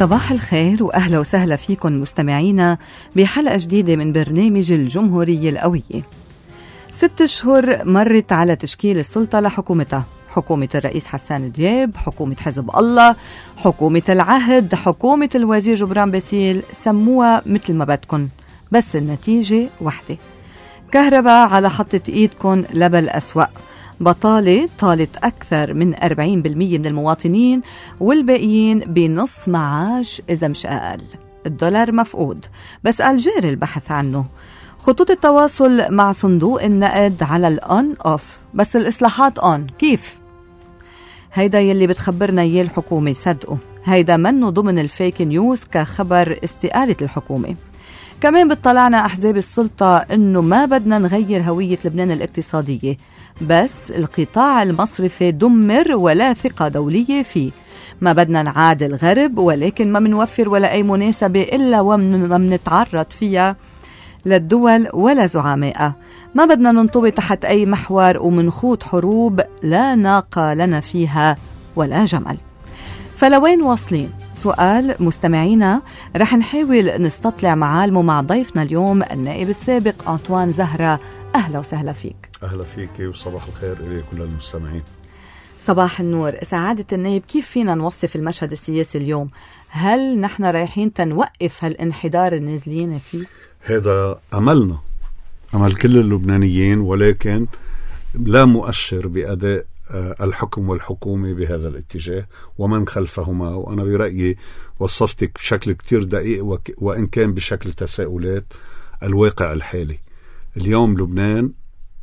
صباح الخير وأهلا وسهلا فيكم مستمعينا بحلقة جديدة من برنامج الجمهورية القوية. 6 أشهر مرت على تشكيل السلطة لحكومتها، حكومة الرئيس حسان دياب، حكومة حزب الله، حكومة العهد، حكومة الوزير جبران باسيل، سموها مثل ما بدكن، بس النتيجة واحدة: كهرباء على حطة إيدكن لبل أسوأ، بطالة طالت أكثر من 40% من المواطنين، والباقيين بنص معاش إذا مش أقل. الدولار مفقود بس الجير البحث عنه. خطوط التواصل مع صندوق النقد على الأون أوف، بس الإصلاحات أون. كيف؟ هيدا يلي بتخبرنا إياه الحكومة صدقوا، هيدا منه ضمن الفيك نيوز كخبر استقالة الحكومة. كمان بتطلعنا أحزاب السلطة إنه ما بدنا نغير هوية لبنان الاقتصادية، بس القطاع المصرفي دمر ولا ثقة دولية فيه. ما بدنا نعادل الغرب، ولكن ما منوفر ولا أي مناسبة إلا وما منتعرض فيها للدول ولا زعمائها. ما بدنا ننطوي تحت أي محور ومنخوض حروب لا ناقة لنا فيها ولا جمل. فلوين واصلين؟ سؤال مستمعينا رح نحاول نستطلع معالمه مع ضيفنا اليوم النائب السابق أنطوان زهرة. أهلا وسهلا فيك. أهلا فيك وصباح الخير إلي كل المستمعين. صباح النور. سعادة النائب، كيف فينا نوصف المشهد السياسي اليوم؟ هل نحن رايحين تنوقف هالانحدار النازلين فيه؟ هذا أملنا، أمل كل اللبنانيين، ولكن لا مؤشر بأداء الحكم والحكومة بهذا الاتجاه ومن خلفهما. وأنا برأيي وصفتك بشكل كتير دقيق وإن كان بشكل تساؤلات الواقع الحالي. اليوم لبنان،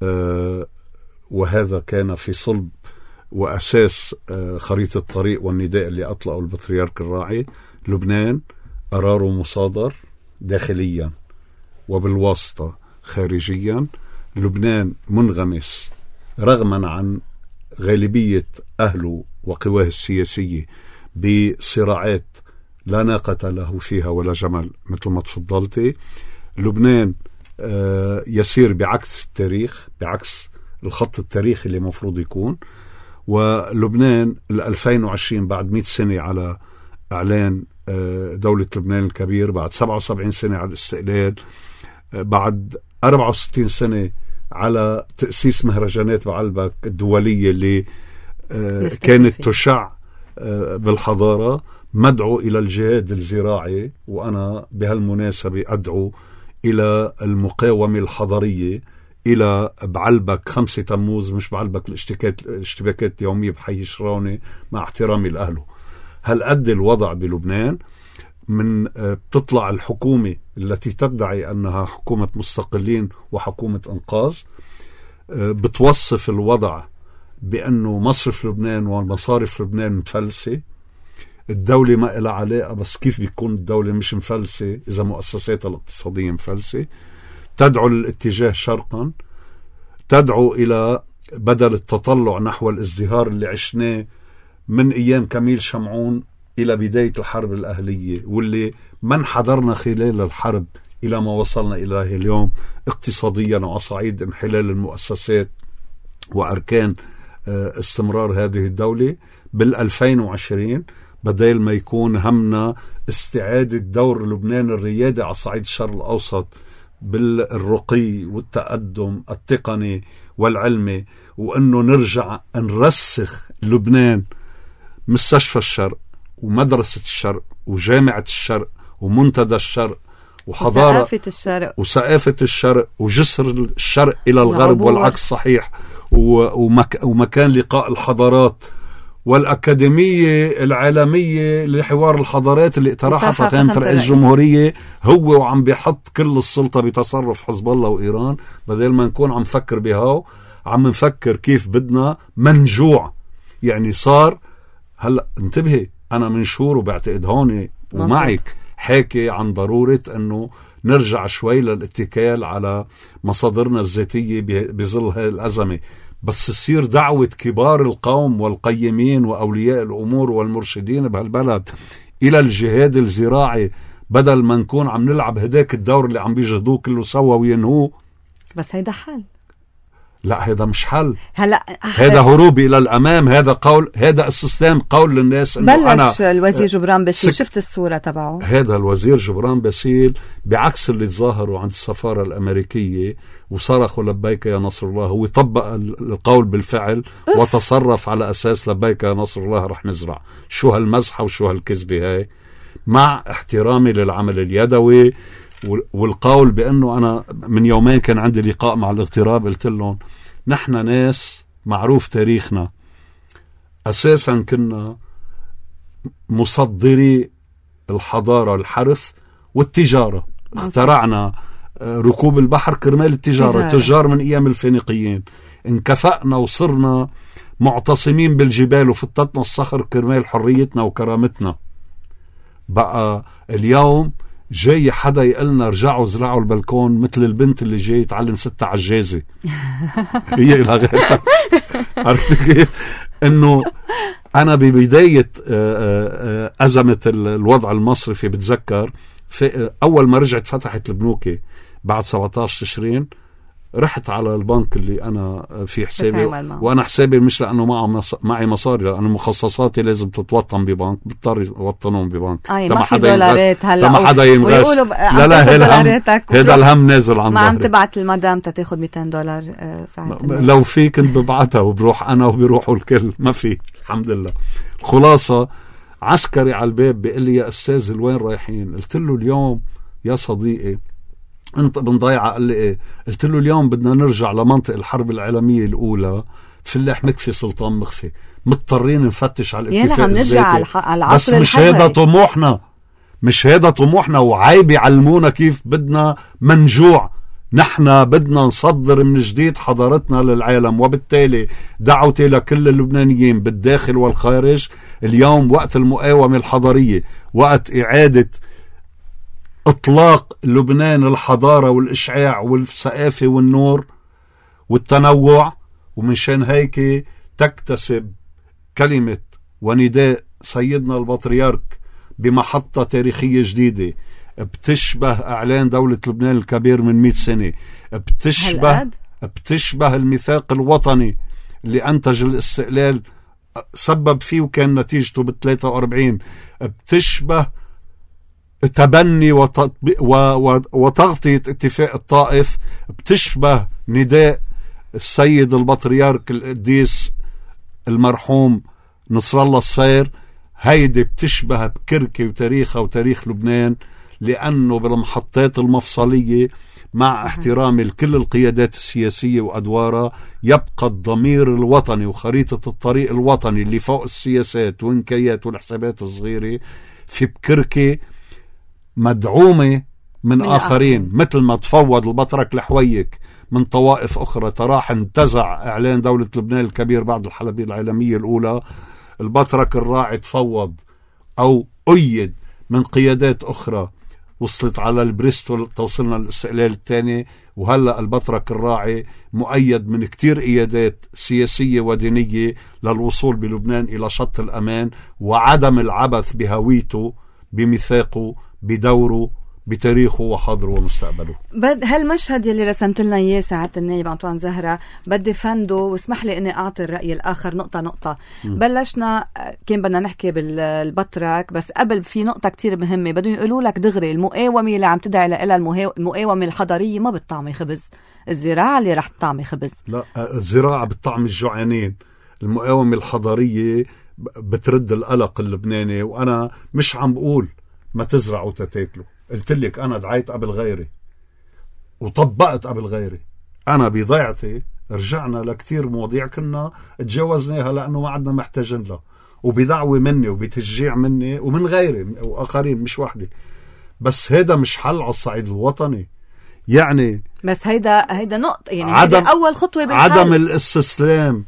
وهذا كان في صلب وأساس خريطة الطريق والنداء اللي أطلقه البطريرك الراعي، لبنان قراره مصادر داخليا وبالواسطة خارجيا. لبنان منغمس رغما عن غالبية أهله وقواه السياسية بصراعات لا ناقة له فيها ولا جمل مثل ما تفضلتي. لبنان يسير بعكس التاريخ، بعكس الخط التاريخي اللي مفروض يكون. ولبنان 2020 بعد 100 سنة على إعلان دولة لبنان الكبير، بعد 77 سنة على الاستقلال، بعد 64 سنة على تأسيس مهرجانات بعلبك الدولية اللي كانت تشع بالحضارة، مدعو إلى الجهاد الزراعي. وأنا بهالمناسبة أدعو إلى المقاومة الحضارية، إلى بعلبك 5 تموز، مش بعلبك الاشتباكات اليومية بحي شرونة، مع احترامي لأهله. هل قد الوضع بلبنان من بتطلع الحكومة التي تدعي أنها حكومة مستقلين وحكومة إنقاذ، بتوصف الوضع بأنه مصرف لبنان ومصارف لبنان مفلسة. الدولة ما إلها علاقة، بس كيف بيكون الدولة مش مفلسة إذا مؤسساتها الاقتصادية مفلسة؟ تدعو للاتجاه شرقا، تدعو إلى بدل التطلع نحو الازدهار اللي عشناه من أيام كميل شمعون إلى بداية الحرب الأهلية، واللي من حضرنا خلال الحرب إلى ما وصلنا إليه اليوم اقتصاديا وصعيد انحلال المؤسسات وأركان استمرار هذه الدولة. بال2020 بدل ما يكون همنا استعادة دور لبنان الريادي على صعيد الشرق الأوسط بالرقي والتقدم التقني والعلمي، وأنه نرجع نرسخ لبنان مستشفى الشرق ومدرسة الشرق وجامعة الشرق ومنتدى الشرق وحضارة وثقافة الشرق وجسر الشرق إلى الغرب والعكس صحيح، ومكان لقاء الحضارات، والأكاديمية العالمية لحوار الحضارات اللي اقترحها فخامة رئيس الجمهورية هو، وعم بيحط كل السلطة بتصرف حزب الله وإيران. بدل ما نكون عم نفكر بهاو، عم نفكر كيف بدنا منجوع. يعني صار هلأ انتبهي، أنا من شهور وبعتقد هوني ومعك حاكي عن ضرورة أنه نرجع شوي للاتكال على مصادرنا الذاتية بظل هذه الأزمة، بس تصير دعوة كبار القوم والقيمين وأولياء الأمور والمرشدين بهالبلد إلى الجهاد الزراعي، بدل ما نكون عم نلعب هداك الدور اللي عم بيجهدوه كله سوا وينهوه. بس هيدا حل. لا هذا مش حل. هلا هذا هروب الى الامام. هذا قول، هذا استسلام قول للناس انه بلش الوزير جبران باسيل. شفت الصورة تبعه؟ هذا الوزير جبران باسيل بعكس اللي تظاهروا عند السفارة الامريكية وصرخوا لبيك يا نصر الله، هو طبق القول بالفعل وتصرف على اساس لبيك يا نصر الله رح نزرع. شو هالمزحة وشو هالكذبة هاي؟ مع احترامي للعمل اليدوي والقول بأنه أنا من يومين كان عندي لقاء مع الاغتراب، قلت لهم نحن ناس معروف تاريخنا أساسا كنا مصدري الحضارة، الحرث والتجارة. اخترعنا ركوب البحر كرمال التجارة. تجار من أيام الفينيقيين. انكفأنا وصرنا معتصمين بالجبال وفتتنا الصخر كرمال حريتنا وكرامتنا. بقى اليوم جاي حدا يقلنا رجعوا زرعوا البلكون مثل البنت اللي جاي تعلم ستة عجازة. هي إلى غيرها. عرفت كيف؟ إنه أنا ببداية أزمة الوضع المصرفي بتذكر في أول ما رجعت فتحت البنوكي بعد 17 تشرين، رحت على البنك اللي أنا في حسابي، وأنا حسابي مش لأنه معي مصاري، لأنه مخصصاتي لازم تتوطن ببنك، بضطر يوطنون ببنك. ما في دولارات هلا، ما حدا ينغش. لا هذا الهم نازل عن ما عم تبعت المدام تاخد $200 ساعتها. لو في كنت ببعتها وبروح أنا وبيروحوا الكل. ما في الحمد لله. الخلاصة عسكري على الباب بيقول لي يا أستاذ وين رايحين؟ قلت له اليوم يا صديقي انت بنضيعة. قال لي ايه؟ قلت له اليوم بدنا نرجع لمنطق الحرب العالمية الأولى، فلاح مكفي سلطان مخفي، مضطرين نفتش على الاتفاق الذاتي. بس مش هذا طموحنا، مش هذا طموحنا. وعيب يعلمونا كيف بدنا منجوع. نحن بدنا نصدر من جديد حضارتنا للعالم. وبالتالي دعوتي لكل اللبنانيين بالداخل والخارج، اليوم وقت المقاومة الحضارية، وقت إعادة إطلاق لبنان الحضارة والإشعاع والثقافة والنور والتنوع. ومنشان هيك تكتسب كلمة ونداء سيدنا البطريرك بمحطة تاريخية جديدة بتشبه إعلان دولة لبنان الكبير من 100 سنة، بتشبه الميثاق الوطني اللي أنتج الاستقلال سبب فيه وكان نتيجته ب43، بتشبه تبني وتغطية اتفاق الطائف، بتشبه نداء السيد البطريرك القديس المرحوم نصر الله صفير. هيدي بتشبه بكركي وتاريخها وتاريخ لبنان، لأنه بالمحطات المفصلية مع احترام لكل القيادات السياسية وأدوارها يبقى الضمير الوطني وخريطة الطريق الوطني اللي فوق السياسات والنكايات والحسابات الصغيرة في بكركي مدعومة من آخرين. مثل ما تفوض البطرك الحويك من طوائف أخرى تراح انتزع إعلان دولة لبنان الكبير بعد الحرب العالمية الأولى، البطرك الراعي تفوض أو أيد من قيادات أخرى وصلت على البريستول توصلنا للاستقلال الثاني. وهلأ البطرك الراعي مؤيد من كتير قيادات سياسية ودينية للوصول بلبنان إلى شط الأمان وعدم العبث بهويته، بميثاقه، بدوره، بتاريخه وحاضره ومستقبله. هالمشهد يلي رسمت لنا اياه سعادة النائب أنطوان زهرة بدي فنده، واسمح لي اني اعطي الرأي الاخر نقطة. بلشنا كان بدنا نحكي بالبطرك، بس قبل في نقطة كتير مهمة بدهم يقولوا لك دغري. المقاومة اللي عم تدعي لها المقاومة الحضارية ما بتطعمي خبز، الزراعة اللي رح تطعمي خبز. لا، الزراعة بتطعم الجوعانين، المقاومة الحضارية بترد القلق اللبناني. وانا مش عم بقول ما تزرعوا تتاكلوا، قلت لك أنا دعيت قبل غيري وطبقت قبل غيري. أنا بضيعتي رجعنا لكتير مواضيع كنا تجاوزناها لأنه ما عدنا محتاجين لها، وبدعوة مني وبتشجيع مني ومن غيري وآخرين مش واحدة. بس هيدا مش حل على الصعيد الوطني يعني. بس هيدا نقطة يعني هيدا أول خطوة بالحل. عدم الاستسلام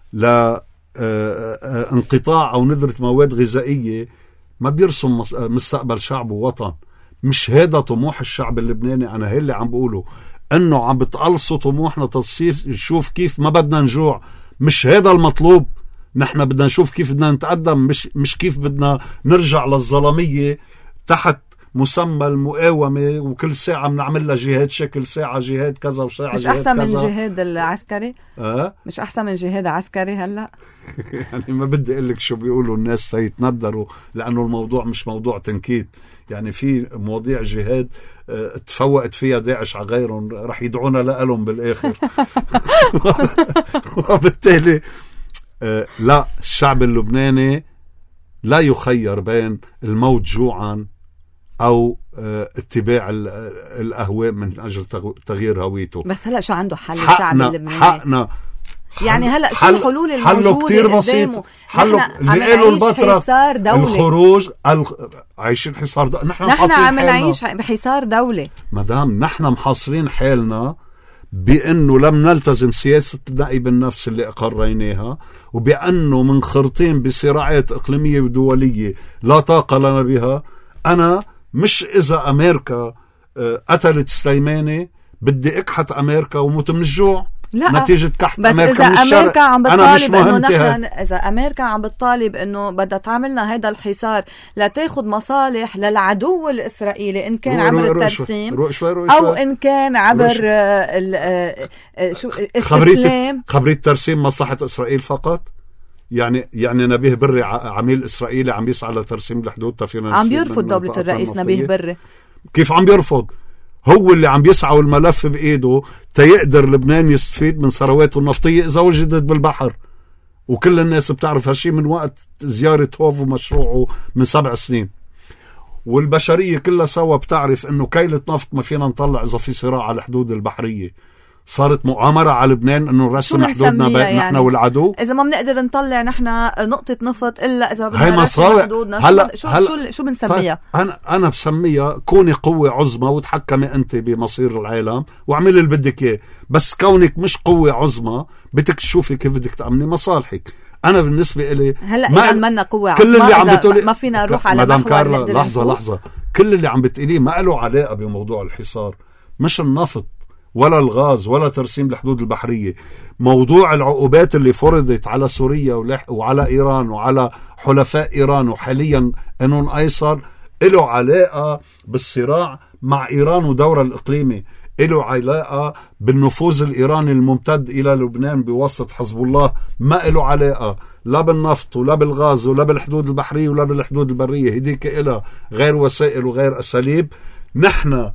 لانقطاع أو نذرة مواد غذائية ما بيرسم مستقبل شعب ووطن. مش هذا طموح الشعب اللبناني. أنا هي اللي عم بقوله، أنه عم بتقلصوا طموحنا تصير نشوف كيف ما بدنا نجوع. مش هذا المطلوب. نحن بدنا نشوف كيف بدنا نتقدم، مش كيف بدنا نرجع للظلمية تحت مسمى المقاومة، وكل ساعة بنعمل لها جهاد شكل، ساعة جهاد كذا وساعة مش جهاد أحسن كذا. من جهاد العسكري؟ مش أحسن من جهاد عسكري هلأ؟ يعني ما بدي أقول لك شو بيقولوا الناس سيتندروا، لأنه الموضوع مش موضوع تنكيت. يعني في مواضيع جهاد تفوقت فيها داعش على غيرهم رح يدعونا لألهم بالآخر. وبالتالي لا، الشعب اللبناني لا يخير بين الموت جوعا أو اتباع الأهواء من أجل تغيير هويته. بس هلأ شو عنده حل الشعب اللبناني؟ حقنا يعني هلأ شو الحلول الموجودة كتير بسيط. حله اللي قالوا البطرة الخروج عايشين حصار دولة. نحن عم نعيش بحصار دولة مدام. نحن محاصرين حالنا بأنه لم نلتزم سياسة نائب النفس اللي أقريناها، وبأنه منخرطين بصراعات إقليمية ودولية لا طاقة لنا بها. أنا مش إذا أمريكا قتلت سليماني بدي أكحت أمريكا وموت من الجوع. لا، نتيجة كحت بس أمريكا إذا أمريكا عم بتطالب إنه نحن، إذا أمريكا عم بتطالب إنه بدها تعملنا هيدا الحصار لتاخد مصالح للعدو الإسرائيلي، إن كان عبر الترسيم أو إن كان عبر الإسلام. خبرية الترسيم مصلحة إسرائيل فقط. يعني نبيه بري عميل إسرائيلي عم يسعى لترسيم الحدود عم بيرفض دولة الرئيس نبيه بري. كيف عم بيرفض؟ هو اللي عم يسعى والملف بإيده تيقدر لبنان يستفيد من ثرواته النفطية إذا وجدت بالبحر. وكل الناس بتعرف هالشي من وقت زيارة هوف ومشروعه من 7 سنين. والبشرية كلها سوا بتعرف إنه كيلة نفط ما فينا نطلع إذا في صراع على الحدود البحرية. صارت مؤامرة على لبنان إنه نرسم حدودنا بين يعني نحن والعدو. إذا ما بنقدر نطلع نحن نقطة نفط إلا إذا بدنا نرسم حدودنا. شو بنسميها؟ أنا بسميها كوني قوة عظمى وتحكمي أنت بمصير العالم واعملي اللي بدك إياه. بس كونك مش قوة عظمى بدك تشوفي كيف بدك تأمني مصالحك. أنا بالنسبة إلي هلا إذا عملنا قوة عظمى كل اللي عم بتقولي ما فينا نروح على محور. لحظة كل اللي عم بتقوليه ما له علاقة بموضوع الحصار. مش النفط ولا الغاز ولا ترسيم الحدود البحرية. موضوع العقوبات اللي فرضت على سوريا وعلى إيران وعلى حلفاء إيران وحاليا قانون أيسر له علاقة بالصراع مع إيران ودورها الإقليمي، له علاقة بالنفوذ الإيراني الممتد إلى لبنان بواسطة حزب الله. ما له علاقة لا بالنفط ولا بالغاز ولا بالحدود البحرية ولا بالحدود البرية. هديك إلها غير وسائل وغير أساليب. نحن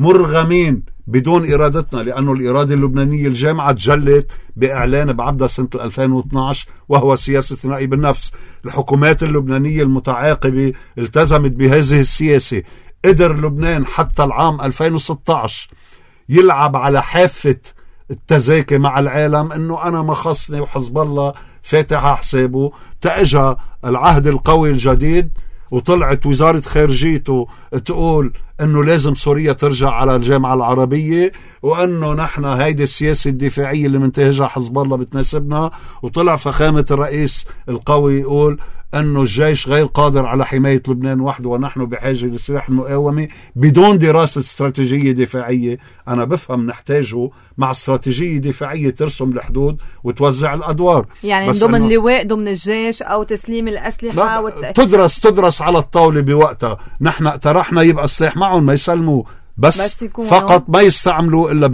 مرغمين بدون إرادتنا، لأنه الإرادة اللبنانية الجامعة تجلت بإعلان بعبدة سنة 2012 وهو سياسة نائب النفس. الحكومات اللبنانية المتعاقبة التزمت بهذه السياسة. قدر لبنان حتى العام 2016 يلعب على حافة التزاكي مع العالم انه انا ما خصني وحزب الله فاتح حسابه. تأجى العهد القوي الجديد وطلعت وزارة خارجيته تقول انه لازم سوريا ترجع على الجامعة العربية، وانه نحن هيدي السياسة الدفاعية اللي منتهجها حزب الله بتناسبنا. وطلع فخامة الرئيس القوي يقول انه الجيش غير قادر على حماية لبنان وحده ونحن بحاجة لسلاح المقاومة بدون دراسة استراتيجية دفاعية. انا بفهم نحتاجه مع استراتيجية دفاعية ترسم الحدود وتوزع الادوار، يعني ضمن لواء ضمن الجيش او تسليم الاسلحة تدرس على الطاولة بوقتها. نحن اقترحنا يبقى السلاح معهم ما يسلموا بس فقط ما يستعملوا الا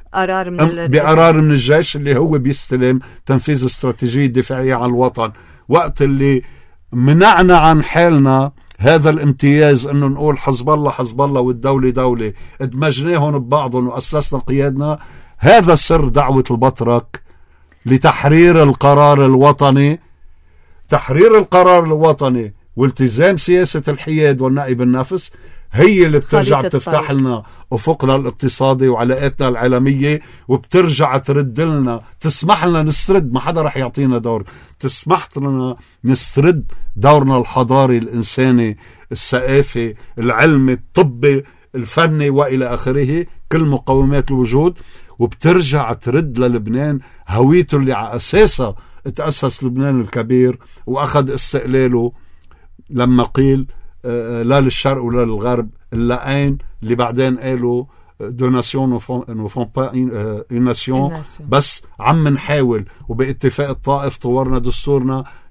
بقرار من الجيش اللي هو بيستلم تنفيذ استراتيجية دفاعية على الوطن. وقت اللي منعنا عن حالنا هذا الامتياز انه نقول حزب الله والدولة دولة، ادمجناهم ببعضهم واسسنا قيادنا. هذا سر دعوة البطرك لتحرير القرار الوطني. تحرير القرار الوطني والتزام سياسة الحياد والنائب النفس هي اللي بترجع بتفتح لنا أفقنا الاقتصادي وعلاقاتنا العالمية، وبترجع ترد لنا تسمح لنا نسترد. ما حدا رح يعطينا دور، تسمح لنا نسترد دورنا الحضاري الإنساني الثقافي العلمي الطبي الفني وإلى آخره، كل مقومات الوجود. وبترجع ترد للبنان هويته اللي على أساسها تأسس لبنان الكبير وأخذ استقلاله، لما قيل لا للشرق ولا للغرب اللقين اللي بعدين قالوا دو ناسيون نو فون با اون ناسيون. بس عم نحاول وباتفاق الطائف طورنا دستورنا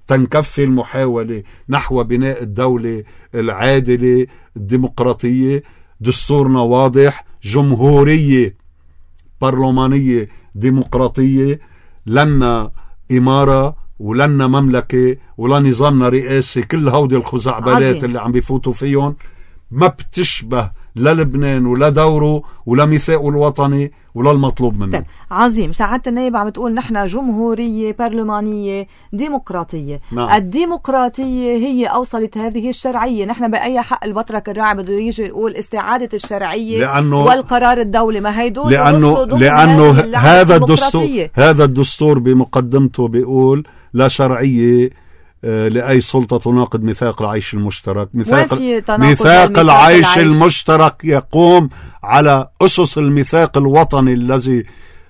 تنكفي المحاولة نحو بناء الدولة العادلة الديمقراطية. دستورنا واضح، جمهورية برلمانية ديمقراطية، لنا إمارة ولنا مملكة ولا نظامنا رئاسي. كل هودي الخزعبلات اللي عم بيفوتوا فيهم ما بتشبه لا لبنان ولا دوره ولا ميثاقه الوطني ولا المطلوب منه. طيب عظيم. سعادة النائب عم تقول نحن جمهورية برلمانية ديمقراطية. نعم. الديمقراطية هي أوصلت هذه الشرعية. نحن بأي حق البطرك الراعي بده يجي يقول استعادة الشرعية والقرار الدولي؟ ما هيدول لأنه هذا الدستور بمقدمته بيقول لا شرعية لأي سلطة تناقض ميثاق العيش المشترك. ميثاق العيش المشترك يقوم على أسس الميثاق الوطني الذي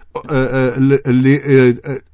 اللي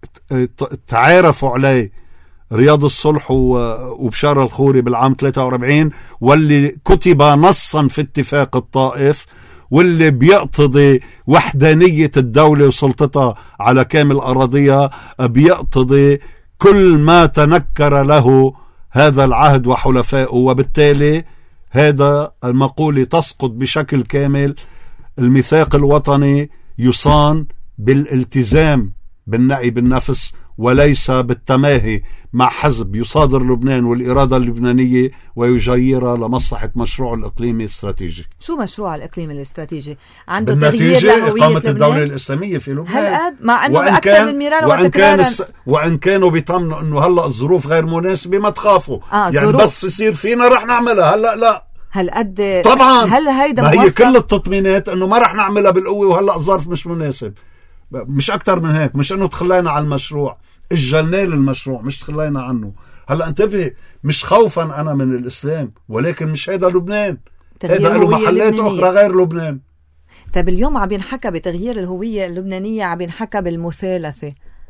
تعارفوا عليه رياض الصلح وبشار الخوري بالعام 43، واللي كتب نصا في اتفاق الطائف، واللي بيقتضي وحدانية الدولة وسلطتها على كامل أراضيها، بيقتضي كل ما تنكر له هذا العهد وحلفائه. وبالتالي هذا المقولة تسقط بشكل كامل. الميثاق الوطني يصان بالالتزام بالنعي بالنفس وليس بالتماهي مع حزب يصادر لبنان والإرادة اللبنانية ويجيرها لمصلحة مشروع الإقليمي الاستراتيجي. شو مشروع الإقليمي الاستراتيجي؟ عنده تغيير لهوية إقامة الدولة الإسلامية في لبنان. مع أنه بأكثر من مرارة وإن كانوا بيطمنوا أنه هلأ الظروف غير مناسبة ما تخافوا، يعني ظروف. بس يصير فينا رح نعملها. هلأ لا هالقد طبعا. هل هيدا ما هي كل التطمينات أنه ما رح نعملها بالقوة وهلأ الظرف مش مناسب، مش أكتر من هيك. مش أنه تخلينا على المشروع، اجلنا للمشروع مش تخلينا عنه. هلأ انتبه، مش خوفا أنا من الإسلام، ولكن مش هيدا لبنان، هيدا له محلات أخرى غير لبنان. طيب اليوم عم ينحكى بتغيير الهوية اللبنانية، عم ينحكى بالمثالثة،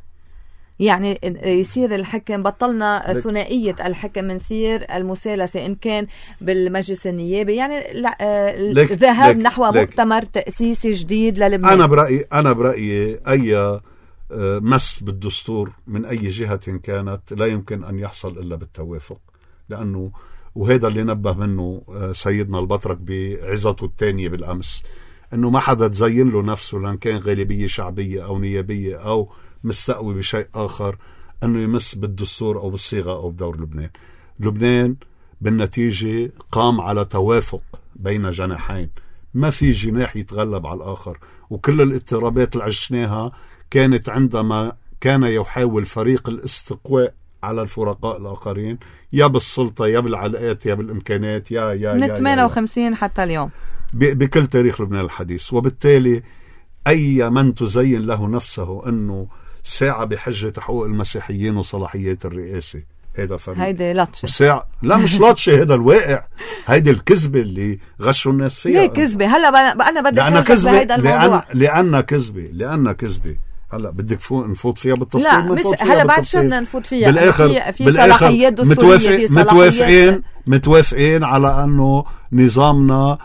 يعني يصير الحكم بطلنا ثنائية الحكم، منصير المثالثة إن كان بالمجلس النيابي، يعني الذهاب نحو مؤتمر تأسيسي جديد للبنان. أنا برأيي أي مس بالدستور من أي جهة كانت لا يمكن أن يحصل إلا بالتوافق، لأنه وهذا اللي نبه منه سيدنا البطرك بعظته الثانية بالأمس، أنه ما حدا تزين له نفسه لأن كان غالبية شعبية أو نيابية أو مستقوي بشيء آخر أنه يمس بالدستور أو بالصيغة أو بدور لبنان. لبنان بالنتيجة قام على توافق بين جناحين، ما في جناح يتغلب على الآخر. وكل الاضطرابات اللي عشناها كانت عندما كان يحاول فريق الاستقواء على الفرقاء الآخرين، يا بالسلطة يا بالعلاقات يا بالإمكانات يا من 58 حتى اليوم بكل تاريخ لبنان الحديث. وبالتالي أي من تزين له نفسه أنه ساعة بحجة حقوق المسيحيين وصلاحيات الرئاسة، هيدا فريق، هيدا لطشة ساعة. لا مش لطشة، هيدا الواقع، هيدا الكذبة اللي غشوا الناس فيها. ليه كذبة؟ هلا أنا بدي أحكي بهيدا الموضوع لأننا كذبة. هلا بدك نفوت فيها بالتفصيل؟ لا مش هلا بعد شو بدنا نفوت فيها. بالآخر في صلاحيات دستورية، متوافقين على أنه نظامنا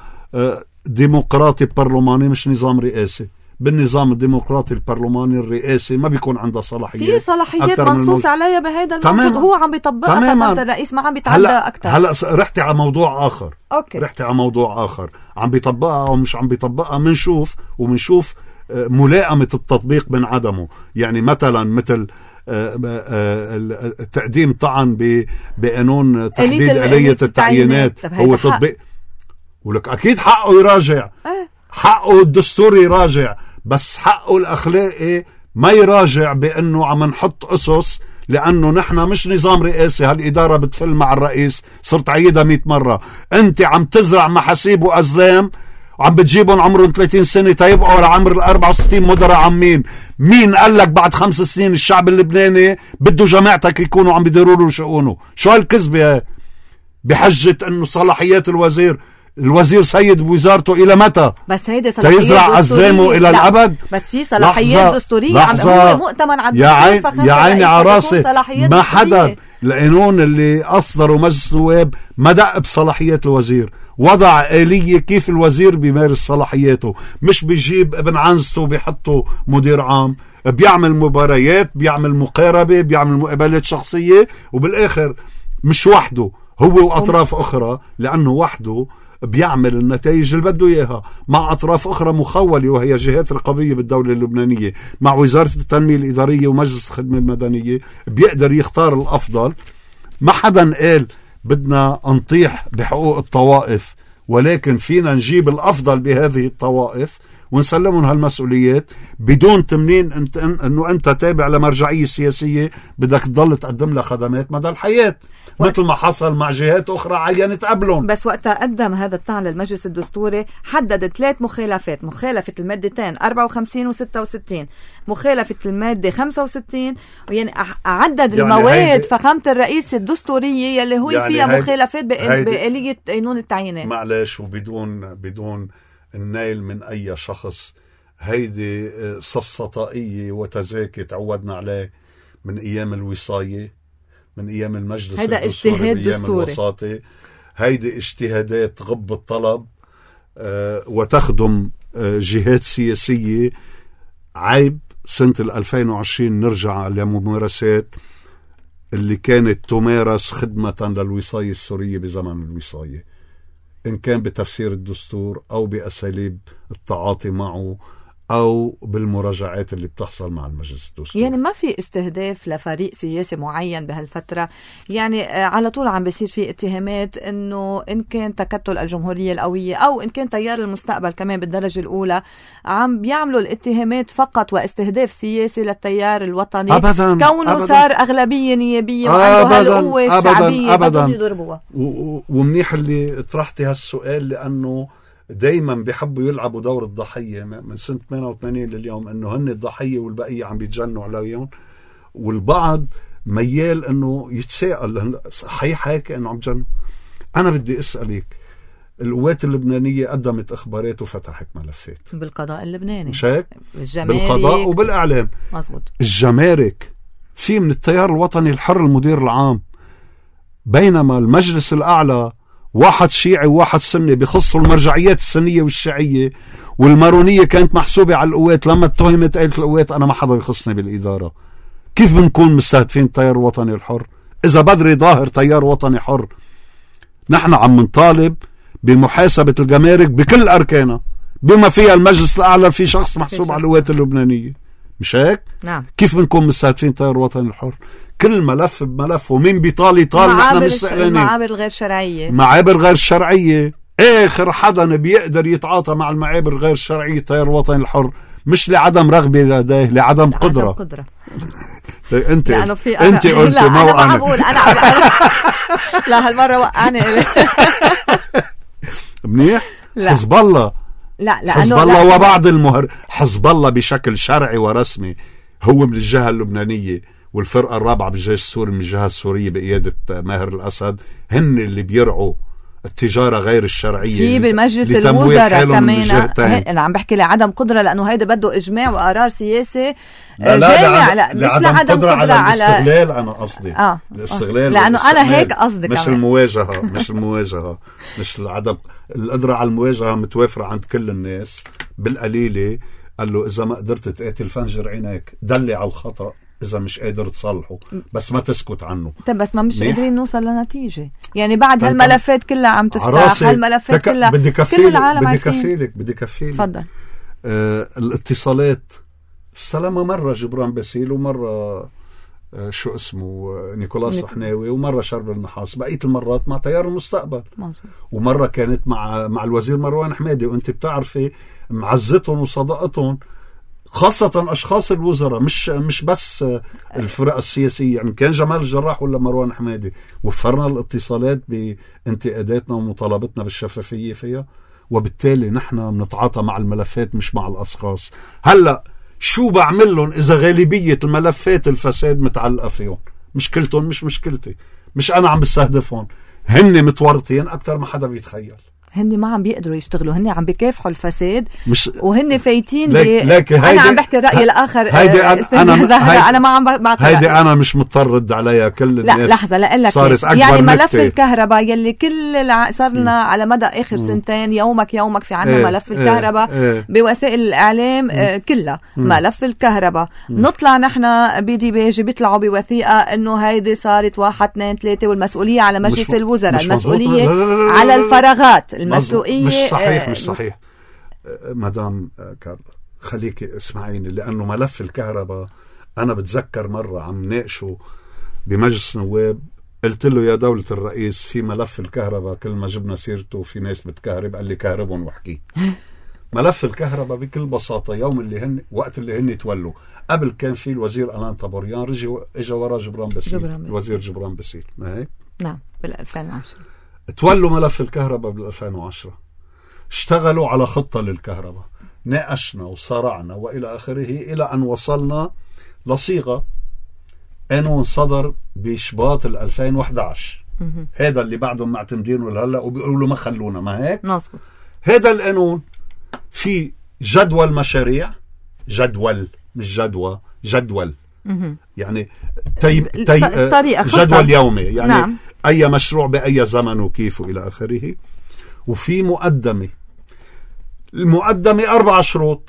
ديمقراطي برلماني مش نظام رئاسي. بالنظام الديمقراطي البرلماني الرئاسي ما بيكون عنده صلاحيات، في صلاحيات منصوص عليها بهيدا الموجود، هو عم بيطبقها فترة الرئيس ما عم بيتعدى أكتر. هلا رحتي على موضوع آخر. أوكي. رحتي على موضوع آخر، عم بيطبقها أو مش عم بيطبقها. منشوف ملائمة التطبيق من عدمه. يعني مثل تقديم طعن بقانون تحديد آلية التعيينات، هو تطبيق. ولك أكيد حقه يراجع، حقه الدستوري يراجع، بس حقه الأخلاقي ما يراجع بأنه عم نحط أسس، لأنه نحن مش نظام رئاسي. هالإدارة بتفل مع الرئيس، صرت عيدها 100 مرة. أنت عم تزرع محاسيب وأزلام وعم بتجيبهم عمرهم 30 سنة تيبقوا على عمر 64 مدراء عامين. مين قال لك بعد 5 سنين الشعب اللبناني بده جماعتك يكونوا عم بيديروا له شؤونه؟ شو هالكذبة بحجة أنه صلاحيات الوزير سيد بوزارته إلى متى؟ بس هيدا صلاحيات تيزرع أزلامه إلى الأبد. بس في صلاحيات دستورية هو مؤتمن على يا عيني عراسي. ما حدا القانون اللي أصدره مجلس النواب ما دق بصلاحيات الوزير، وضع آلية كيف الوزير بيمارس صلاحياته، مش بيجيب ابن عنزته بيحطه مدير عام. بيعمل مباريات، بيعمل مقاربة، بيعمل مقابلات شخصية، وبالآخر مش وحده هو وأطراف أخرى، لأنه وحده بيعمل النتائج اللي بده إياها مع أطراف أخرى مخولة وهي جهات رقابية بالدولة اللبنانية، مع وزارة التنمية الإدارية ومجلس الخدمة المدنية، بيقدر يختار الأفضل. ما حدا قال بدنا نطيح بحقوق الطوائف، ولكن فينا نجيب الأفضل بهذه الطوائف ونسلمهم هالمسؤوليات بدون تمنين أنه أنت تابع لمرجعية سياسية بدك تضل تقدم لها خدمات مدى الحياة، مثل ما حصل مع جهات أخرى عينت قبلهم. بس وقتها قدم هذا الطعن للمجلس الدستوري حدد 3 مخالفات: مخالفة المادتين 54 و 66، مخالفة المادة 65، يعني عدد يعني المواد فخامة الرئيس الدستورية يلي هو يعني فيها مخالفات بآلية قانون التعيينات. معلش، وبدون النيل من أي شخص، هيدي صفصطائية وتزاكي تعودنا عليه من أيام الوصاية، من أيام المجلس هيدا اجتهاد دستوري، الوساطي. هيدي اجتهادات غب الطلب وتخدم جهات سياسية. عيب سنة 2020 نرجع لممارسات اللي كانت تمارس خدمة للوصاية السورية بزمن الوصاية، إن كان بتفسير الدستور أو بأساليب التعاطي معه أو بالمراجعات اللي بتحصل مع المجلس الدستوري. يعني ما في استهداف لفريق سياسي معين بهالفترة، يعني على طول عم بيصير في اتهامات إنه إن كان تكتل الجمهورية القوية أو إن كان تيار المستقبل كمان بالدرجة الأولى عم بيعملوا الاتهامات فقط واستهداف سياسي للتيار الوطني. أبداً كونه أبداً صار أغلبية نيابية وعنده هالقوة الشعبية بدهم يضربوها. ومنيح اللي طرحتي هالسؤال، لأنه دايما بيحبوا يلعبوا دور الضحية من سنة 88 لليوم، انه هن الضحية والبقية عم بيتجنوا عليهم، والبعض ميال انه يتساءل صحيح هيك انه عم بيتجنوا. انا بدي اسألك، القوات اللبنانية قدمت اخبارات وفتحت ملفات بالقضاء اللبناني، مش هيك؟ بالقضاء وبالاعلام. مزبوط. الجمارك في من التيار الوطني الحر المدير العام، بينما المجلس الاعلى واحد شيعي وواحد سني بيخصوا المرجعيات السنية والشيعية، والمارونية كانت محسوبة على القوات. لما اتهمت قالت القوات أنا ما حدا يخصني بالإدارة. كيف بنكون مستهدفين التيار الوطني الحر إذا بدري ظاهر تيار وطني حر؟ نحن عم نطالب بمحاسبة الجمارك بكل أركانها، بما فيها المجلس الأعلى في شخص محسوب على القوات اللبنانية، مش هيك؟ نعم. كيف بنكون مستهدفين التيار الوطني الحر؟ كل ملف بملف، ومين بيطال نحن مستقلين. المعابر الغير شرعية، معابر غير شرعية، آخر حدا بيقدر يتعاطى مع المعابر غير شرعية التيار الوطني الحر، مش لعدم رغبة لديه، لعدم قدرة. انت قلت ما انا عم بقول انا لا هالمرة وقعني منيح. حزب الله، لا حزب الله وبعض حزب الله بشكل شرعي ورسمي هو من الجهة اللبنانية، والفرقة الرابعة بالجيش السوري من الجهة السورية بقيادة ماهر الأسد، هن اللي بيرعوا التجارة غير الشرعية في بالمجلس الوزراء كمان. أنا عم بحكي لعدم قدرة، لأنه هيدا بده إجماع وقرار سياسي جامع. لا مش لعدم قدرة على الاستغلال. أنا قصدي الاستغلال، لأنه أنا هيك قصدي مش كمان. المواجهة مش العدم القدرة على المواجهة متوافرة عند كل الناس بالقليلة. قال له إذا ما قدرت تقاتل فنجر عينيك، دلي على الخطأ إذا مش قادر تصلحه، بس ما تسكت عنه. طب بس ما مش قادرين نوصل لنتيجة، يعني بعد هالملفات كلها عم تفتح، هالملفات كلها كل العالم عارفين. بدي كفيلك. تفضل. الاتصالات السلامة مرة جبران باسيل، ومرة شو اسمه نيكولاس حناوي، ومرة شرب النحاس، بقية المرات مع تيار المستقبل. ومرة كانت مع الوزير مروان حمادي، وانت بتعرفي معزتهم وصداقتهم، خاصة أشخاص الوزراء، مش بس الفرق السياسية. يعني كان جمال الجراح ولا مروان حمادي، وفرنا الاتصالات بانتقاداتنا ومطالبتنا بالشفافية فيها، وبالتالي نحن بنتعاطى مع الملفات مش مع الأشخاص. هلأ شو بعمل لهم إذا غالبية الملفات الفساد متعلقة فيهم؟ مشكلتهم مش مشكلتي، مش أنا عم بستهدفهم، هن متورطين أكتر ما حدا بيتخيل. هن ما عم بيقدروا يشتغلوا، هن عم بيكافحوا الفساد مش وهن فايتين انا عم بحكي الرأي الآخر. انا ما عم بعطي هيدي انا مش متطرد عليها كل الناس. لا لحظة لأقلك يعني ملف الكهرباء يلي كل صار لنا على مدى آخر سنتين يومك في عنا ملف الكهرباء بوسائل الإعلام كلها ملف الكهرباء. نطلع نحن بيدي بيجي بيطلعوا بوثيقة انه هيدي صارت 1 2 3 والمسؤولية على مجلس الوزراء، المسؤولية على الفراغات، المسؤولية مش صحيح مدام كارلا، خليك اسمعيني. لأنه ملف الكهرباء أنا بتذكر مرة عم ناقشه بمجلس النواب، قلت له يا دولة الرئيس في ملف الكهرباء كل ما جبنا سيرته في ناس بتكهرب، قال لي كهربهم واحكي. ملف الكهرباء بكل بساطة يوم اللي وقت اللي هن تولوا، قبل كان في الوزير ألان طابوريان، اجى وراه جبران باسيل، الوزير جبران باسيل، ما هيك؟ نعم بال2010 تولوا ملف الكهرباء بال2010، اشتغلوا على خطة للكهرباء، ناقشنا وصارعنا وإلى آخره، إلى أن وصلنا لصيغة قانون صدر بشباط 2011. هذا اللي بعدهم معتمدينه لهلا وبيقولوا ما خلونا، ما هيك؟ مظبوط. هذا القانون في جدول مشاريع، جدول مش جدوى، جدول يعني جدول يومي يعني نعم. أي مشروع بأي زمن وكيف وإلى آخره. وفي مقدمة، المقدمة 4 شروط: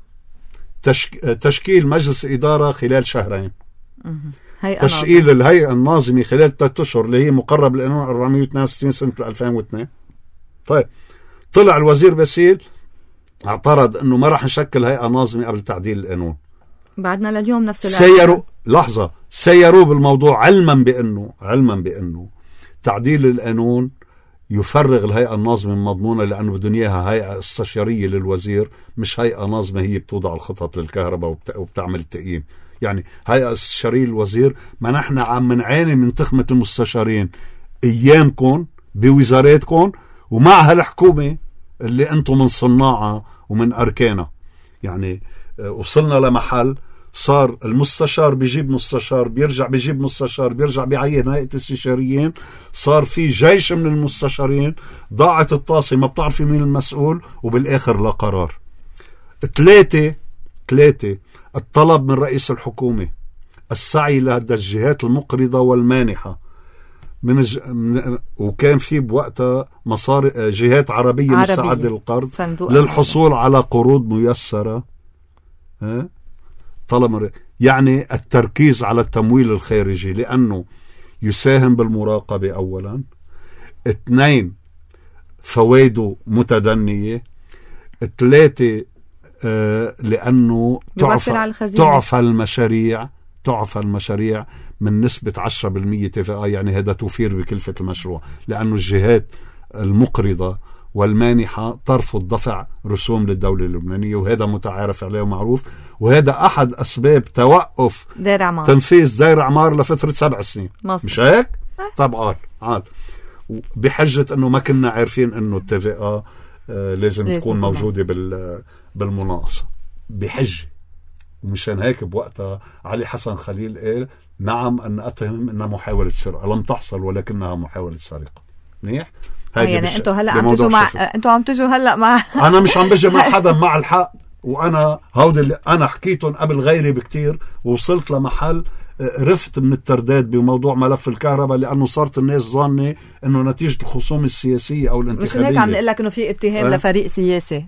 تشكيل مجلس إدارة خلال 2 شهرين، تشكيل الهيئة الناظمة خلال 3 أشهر اللي هي مقرب للقانون 462 سنة 2002. طيب طلع الوزير باسيل اعترض انه ما راح نشكل هيئة ناظمة قبل تعديل القانون. بعدنا لليوم نفس سيروا بالموضوع علما بانه تعديل القانون يفرغ الهيئة الناظمة من مضمونة، لأنه بدهم إياها هيئة استشارية للوزير، مش هيئة ناظمة هي بتوضع الخطط للكهرباء وبتعمل التقييم. يعني هيئة استشارية للوزير، ما نحن عم نعاني من تخمة المستشارين أيامكم بوزاراتكم ومع هالحكومة اللي أنتم من صناعها ومن أركانها. يعني وصلنا لمحل صار المستشار بيجيب مستشار، بيرجع بيجيب مستشار، بيرجع بيعين هيئة استشاريين، صار في جيش من المستشارين، ضاعت الطاسة ما بتعرفي مين المسؤول، وبالآخر لا قرار. 3 الطلب من رئيس الحكومة السعي لهذه الجهات المقرضة والمانحة وكان في بوقتها جهات عربية مساعدة للقرض للحصول على قروض ميسرة. طلب يعني التركيز على التمويل الخارجي لأنه يساهم بالمراقبة أولا، 2 فوائده متدنية، 3 لأنه تعفى المشاريع من نسبة 10% TVA، يعني هذا توفير بكلفة المشروع، لأنه الجهات المقرضة والمانحة ترفض دفع رسوم للدولة اللبنانية، وهذا متعارف عليه ومعروف، وهذا أحد أسباب توقف تنفيذ داير عمار لفترة 7 سنين. مش هيك؟ طب عال بحجة أنه ما كنا عارفين أنه الTVA لازم تكون موجودة بالمناقصة بحجة. ومشان هيك بوقتها علي حسن خليل قال نعم أن أتهم أنها محاولة سرقة، لم تحصل ولكنها محاولة سرقة. منيح؟ يعني انتوا هلا عم تجوا هلا مع انا مش عم بجي مع حدا مع الحق، وانا هودي اللي انا حكيتهم قبل غيري بكتير، ووصلت لمحل رفت من الترداد بموضوع ملف الكهرباء، لانه صارت الناس ظانه انه نتيجه الخصوم السياسيه او الانتخابيه. مش هيك عم نقول لك انه في اتهام لفريق سياسي؟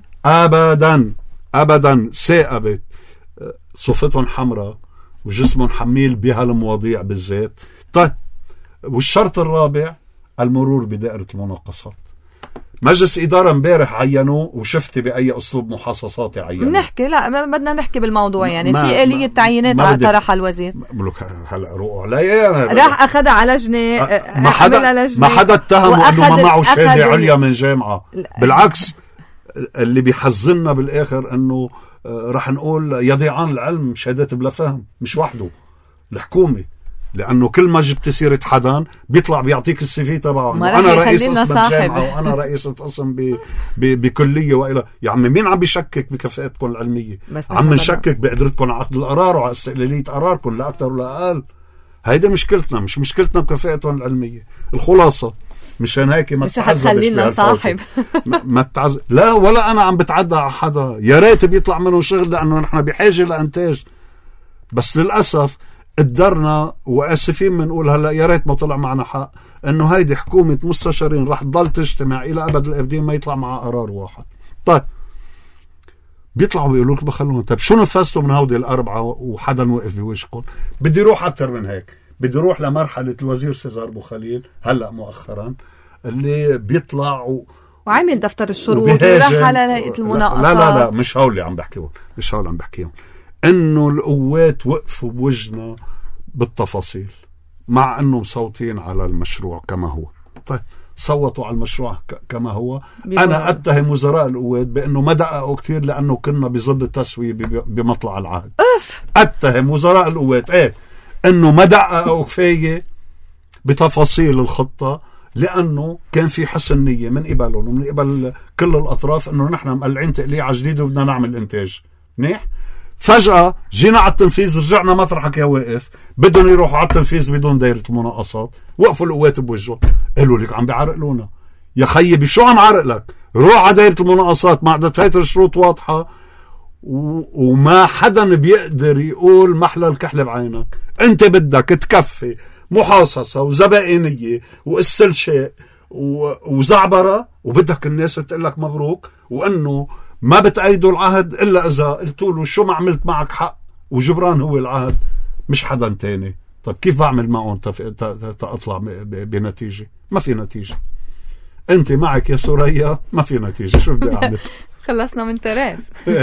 ابدا ثاقبت صفتهم حمراء وجسمهم حميل بهالمواضيع بالذات. طيب والشرط الرابع المرور بدائرة المناقصات. مجلس إدارة امبارح عينوه، وشفتي بأي أسلوب محاصصات عينوه. نحكي لا بدنا نحكي بالموضوع، يعني في آلية تعيينات طرحها الوزير. هلا روقوا علي راح أخذها على لجنة، ما حدا اتهمه إنه ما معه شهادة عليا من جامعة. بالعكس اللي بيحزننا بالآخر إنه راح نقول يضيعان العلم شهادات بلا فهم، مش وحده الحكومة، لأنه كل ما جبت سيرة حدا بيطلع بيعطيك السي في تبعه، أنا رئيس قسم الجامعة وأنا رئيس قسم بكلية وإلى. يا عمي مين عم بيشكك بكفاءتكم العلمية؟ عم نشكك بقدرتكم على أخذ القرار وعلى استقلالية قراركم، لا أكتر ولا أقل. هيدا مشكلتنا، مش مشكلتنا بكفاءتهم العلمية. الخلاصة مشان هيك ما مش حتخلينا صاحب. ما تعز... لا ولا أنا عم بتعدى على حدا، يا ريت بيطلع منه شغل لأنه نحن بحاجة لإنتاج. بس للأسف قدرنا، وآسفين من نقول هلا يا ريت ما طلع معنا حق، إنه هيدي حكومة مستشارين رح تضل تجتمع إلى أبد الأبدين ما يطلع معها قرار واحد. طيب بيطلعوا بيقولوا لك بخلونا، طيب شو نفذتوا من هودي الأربعة وحدا وقف بوجهكم؟ بدي روح أكثر من هيك، بدي روح لمرحلة الوزير سيزار بو خليل هلا مؤخرا اللي بيطلع وعمل دفتر الشروط وراح على هيئة المناقصات. لا مش هول اللي عم بحكيهم، مش هول اللي عم بحكيهم، انه القوات وقفوا بوجنا بالتفاصيل مع انه مصوتين على المشروع كما هو. طيب صوتوا على المشروع كما هو. انا اتهم وزراء القوات بانه ما دققوا كثير لانه كنا بظل التسوية بمطلع العهد. اتهم وزراء القوات انه ما دققوا كفاية بتفاصيل الخطة، لانه كان في حسن نية من قبلهم ومن قبل كل الاطراف انه نحن مقلعين تقليعة جديدة وبدنا نعمل انتاج منيح. فجأة جينا على التنفيذ، رجعنا مطرحك يا واقف، بدهم يروحوا على التنفيذ بدون دايرة المناقصات، وقفوا القوات بوجههم، قالوا لك عم بيعرقلونا يا خيبي. شو عم عرق لك؟ روح على دايرة المناقصات مع دفاتر الشروط واضحة وما حدا بيقدر يقول محلى الكحل بعينك. انت بدك تكفي محاصصة وزبائنية واستلشاء وزعبرة، وبدك الناس تقول لك مبروك، وانه ما بتأيدوا العهد إلا إذا قلتوا له شو ما عملت معك حق وجبران هو العهد مش حدا تاني. طب كيف بعمل معهم تطلع بنتيجة؟ ما في نتيجة. أنت معك يا سوريا ما في نتيجة. شو بدي أعمل؟ خلصنا من تراس.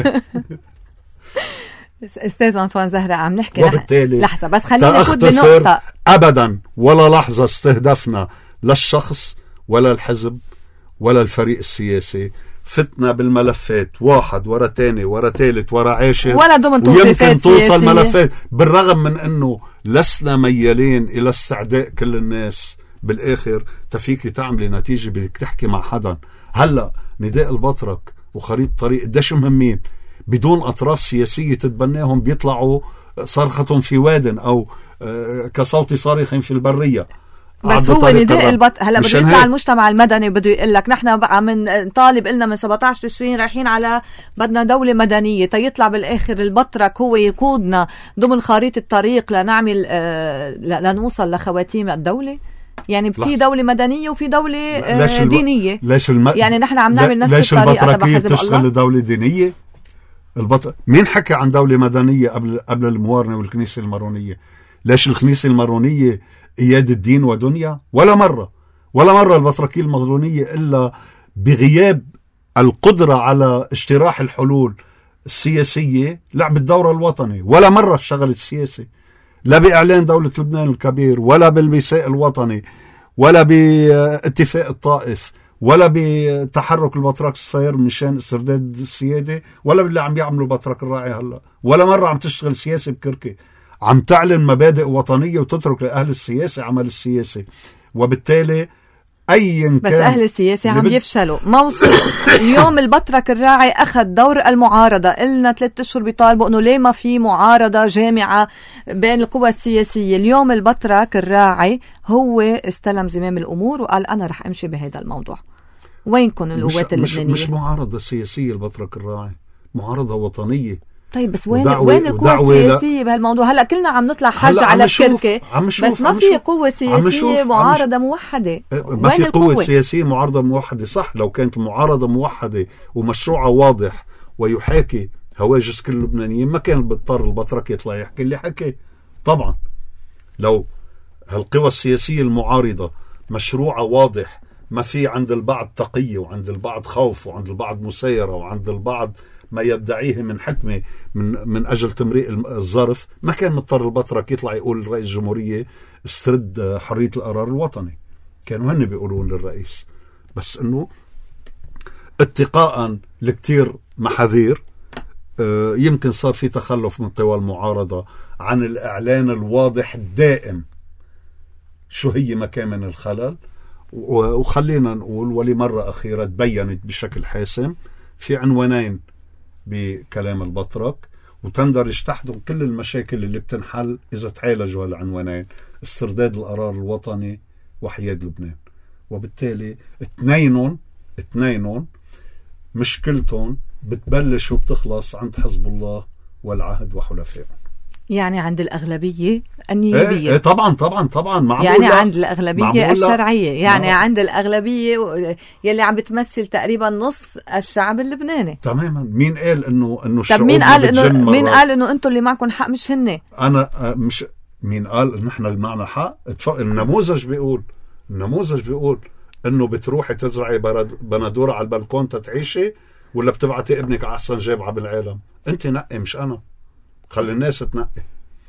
أستاذ أنطوان زهرة عم نحكي وبالتالي لحظة بس خلينا نفوت بنقطة. أبدا ولا لحظة استهدفنا لا الشخص ولا الحزب ولا الفريق السياسي. فتنا بالملفات واحد ورا تاني ورا ثالث ورا عاشر، ولا ضمن ويمكن توصل ملفات، بالرغم من انه لسنا ميالين الى استعداء كل الناس بالاخر تفيك تعملي نتيجة بدك تحكي مع حدا. هلا نداء البطرك وخريطة طريق قديش مهمين، بدون اطراف سياسية تتبناهم بيطلعوا صرخة في واد او كصوت صارخ في البرية. بس هو نداء هلا بده يطلع المجتمع المدني بده يقول لك نحن بقى من طالب قلنا من 17 تشرين رايحين على بدنا دولة مدنية، تيطلع بالاخر البطرك هو يقودنا ضمن خريطة الطريق لنعمل لنوصل لخواتيم الدولة. يعني في دولة مدنية وفي دولة دينية. يعني نحن عم نعمل نفس الطريقة. ليش البطركية بتشتغل دولة دينية؟ مين حكى عن دولة مدنية قبل الموارنة والكنيسة المارونية؟ ليش الكنيسة المارونية إياد الدين ودنيا؟ ولا مرة البطركية المارونية إلا بغياب القدرة على اجتراح الحلول السياسية لعب الدور الوطني. ولا مرة اشتغلت سياسي، لا بإعلان دولة لبنان الكبير ولا بالميثاق الوطني ولا باتفاق الطائف ولا بتحرك البطرك صفير مشان استرداد السيادة ولا باللي عم يعملوا البطرك الراعي هلا. ولا مرة عم تشتغل سياسي بكركي، عم تعلن مبادئ وطنية وتترك لأهل السياسة عمل السياسي. وبالتالي أيا كان بس أهل السياسة عم يفشلوا. موصل اليوم البطرك الراعي أخذ دور المعارضة. قلنا 3 أشهر بيطالبوا أنه ليه ما في معارضة جامعة بين القوى السياسية. اليوم البطرك الراعي هو استلم زمام الأمور وقال أنا رح أمشي بهذا الموضوع. وينكم القوات اللبنانية؟ مش معارضة سياسية البطرك الراعي، معارضة وطنية. طيب بس وين القوة السياسية بهالموضوع؟ هلا كلنا عم نطلع حج على الكركة، بس ما في قوة سياسية معارضة موحدة. ما في قوة سياسية معارضة موحدة. صح، لو كانت المعارضة موحدة ومشروعها واضح ويحاكي هواجس كل اللبنانيين ما كان بيضطر البطرك يطلع يحكي اللي حكي. طبعا لو هالقوى السياسية المعارضة مشروعها واضح، ما في عند البعض تقية وعند البعض خوف وعند البعض مسيرة وعند البعض ما يدعيه من حكمة من أجل تمريق الظرف، ما كان مضطر البطرك يطلع يقول لرئيس الجمهورية استرد حرية القرار الوطني. كانوا هن بيقولون للرئيس، بس انه اتقاء لكتير محاذير يمكن صار في تخلف من قوى المعارضة عن الإعلان الواضح الدائم شو هي مكامن الخلل. وخلينا نقول ولمرة أخيرة تبينت بشكل حاسم في عنوانين بكلام البطرك وتندرج تحتهم كل المشاكل اللي بتنحل إذا تعالجوا هالعنوانين: استرداد القرار الوطني وحياد لبنان. وبالتالي اثنينهم مشكلتهم بتبلش وبتخلص عند حزب الله والعهد وحلفائه. يعني عند الأغلبية النيابية. طبعا يعني عند الأغلبية الشرعية، يعني عند الأغلبية يلي عم بتمثل تقريبا نص الشعب اللبناني. تماما. مين قال انه الشعوب مين قال انه انتم اللي معكم حق مش هن؟ انا مش مين قال ان احنا اللي معنا حق؟ النموذج بيقول انه بتروحي تزرعي بندورة على البلكون تتعيشي، ولا بتبعتي ابنك على احسن جامعة بالعالم؟ انت نقي مش انا. خلي الناس تنقي.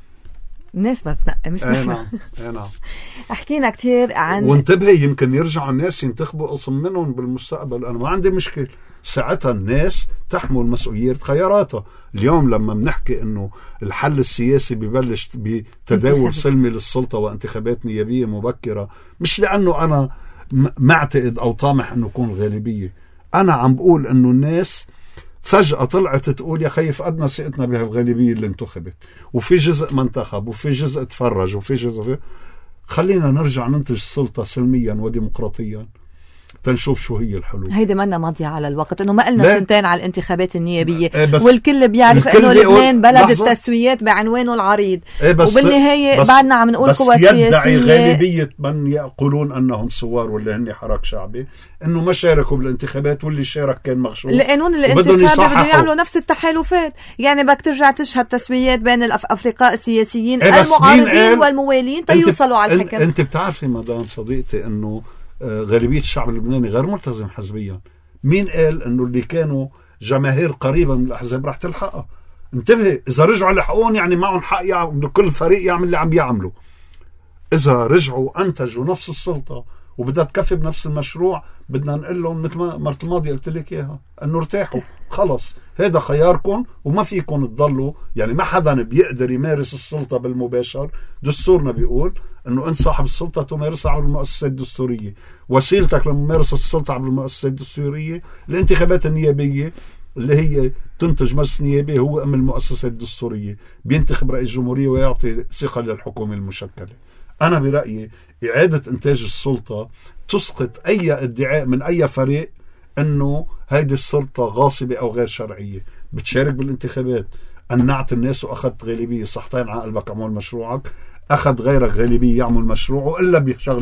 الناس ما بتنقي مش نحن. نعم. حكينا كتير عن وانتبهي يمكن يرجعوا الناس ينتخبوا قسم منهم بالمستقبل. انا ما عندي مشكل. ساعتها الناس تحمل مسؤولية خياراتها. اليوم لما بنحكي انه الحل السياسي ببلش بتداول سلمي للسلطة وانتخابات نيابية مبكرة، مش لانه انا معتقد او طامح انه يكون غالبية. انا عم بقول انه الناس فجأة طلعت تقول يا خي فقدنا ثقتنا بهالغالبية اللي انتخبت، وفي جزء ما انتخب، وفي جزء تفرج، وفي جزء خلينا نرجع ننتج السلطة سلميا وديمقراطيا تنشوف شو هي الحلول. هيدي منا ماضية على الوقت، انه ما قلنا سنتين على الانتخابات النيابية. والكل بيعرف انه لبنان بلد التسويات بعنوانه العريض. وبالنهاية بعدنا عم نقول قوى سياسية. يدعي غالبية من يقولون انهم ثوار ولا هن حراك شعبي انه ما شاركوا بالانتخابات، واللي شارك كان مغشوش. لقانون الانتخابي بده يعملوا نفس التحالفات. يعني بدك ترجع تشهد تسويات بين الافرقاء السياسيين المعارضين والموالين تيوصلوا على الحكم. انت بتعرفي مدام صديقتي انه غالبية الشعب اللبناني غير ملتزم حزبيا. مين قال انه اللي كانوا جماهير قريبة من الاحزاب رح تلحقها؟ انتبه، اذا رجعوا لحقون يعني معهم حق يعملوا، كل فريق يعمل اللي عم بيعملوا. اذا رجعوا انتجوا نفس السلطة وبدها تكفي بنفس المشروع، بدنا نقول لهم مثل ما مرت الماضي قلت لك اياها، انه ارتاحوا خلص، هذا خياركم وما فيكم تضلوا. يعني ما حدا بيقدر يمارس السلطة بالمباشر. دستورنا بيقول انه انت صاحب السلطة تمارسها عبر المؤسسات الدستورية. وسيلتك لممارسة السلطة عبر المؤسسات الدستورية الانتخابات النيابية اللي هي تنتج مجلس نيابي هو ام المؤسسات الدستورية، بينتخب رئيس جمهورية ويعطي ثقة للحكومة المشكلة. أنا برأيي إعادة إنتاج السلطة تسقط أي ادعاء من أي فريق أنه هيدي السلطة غاصبة أو غير شرعية. بتشارك بالانتخابات، أنعت الناس وأخذت غالبية، صحتين على قلبك عمل مشروعك، أخذ غيرك غالبية يعمل مشروعه، إلا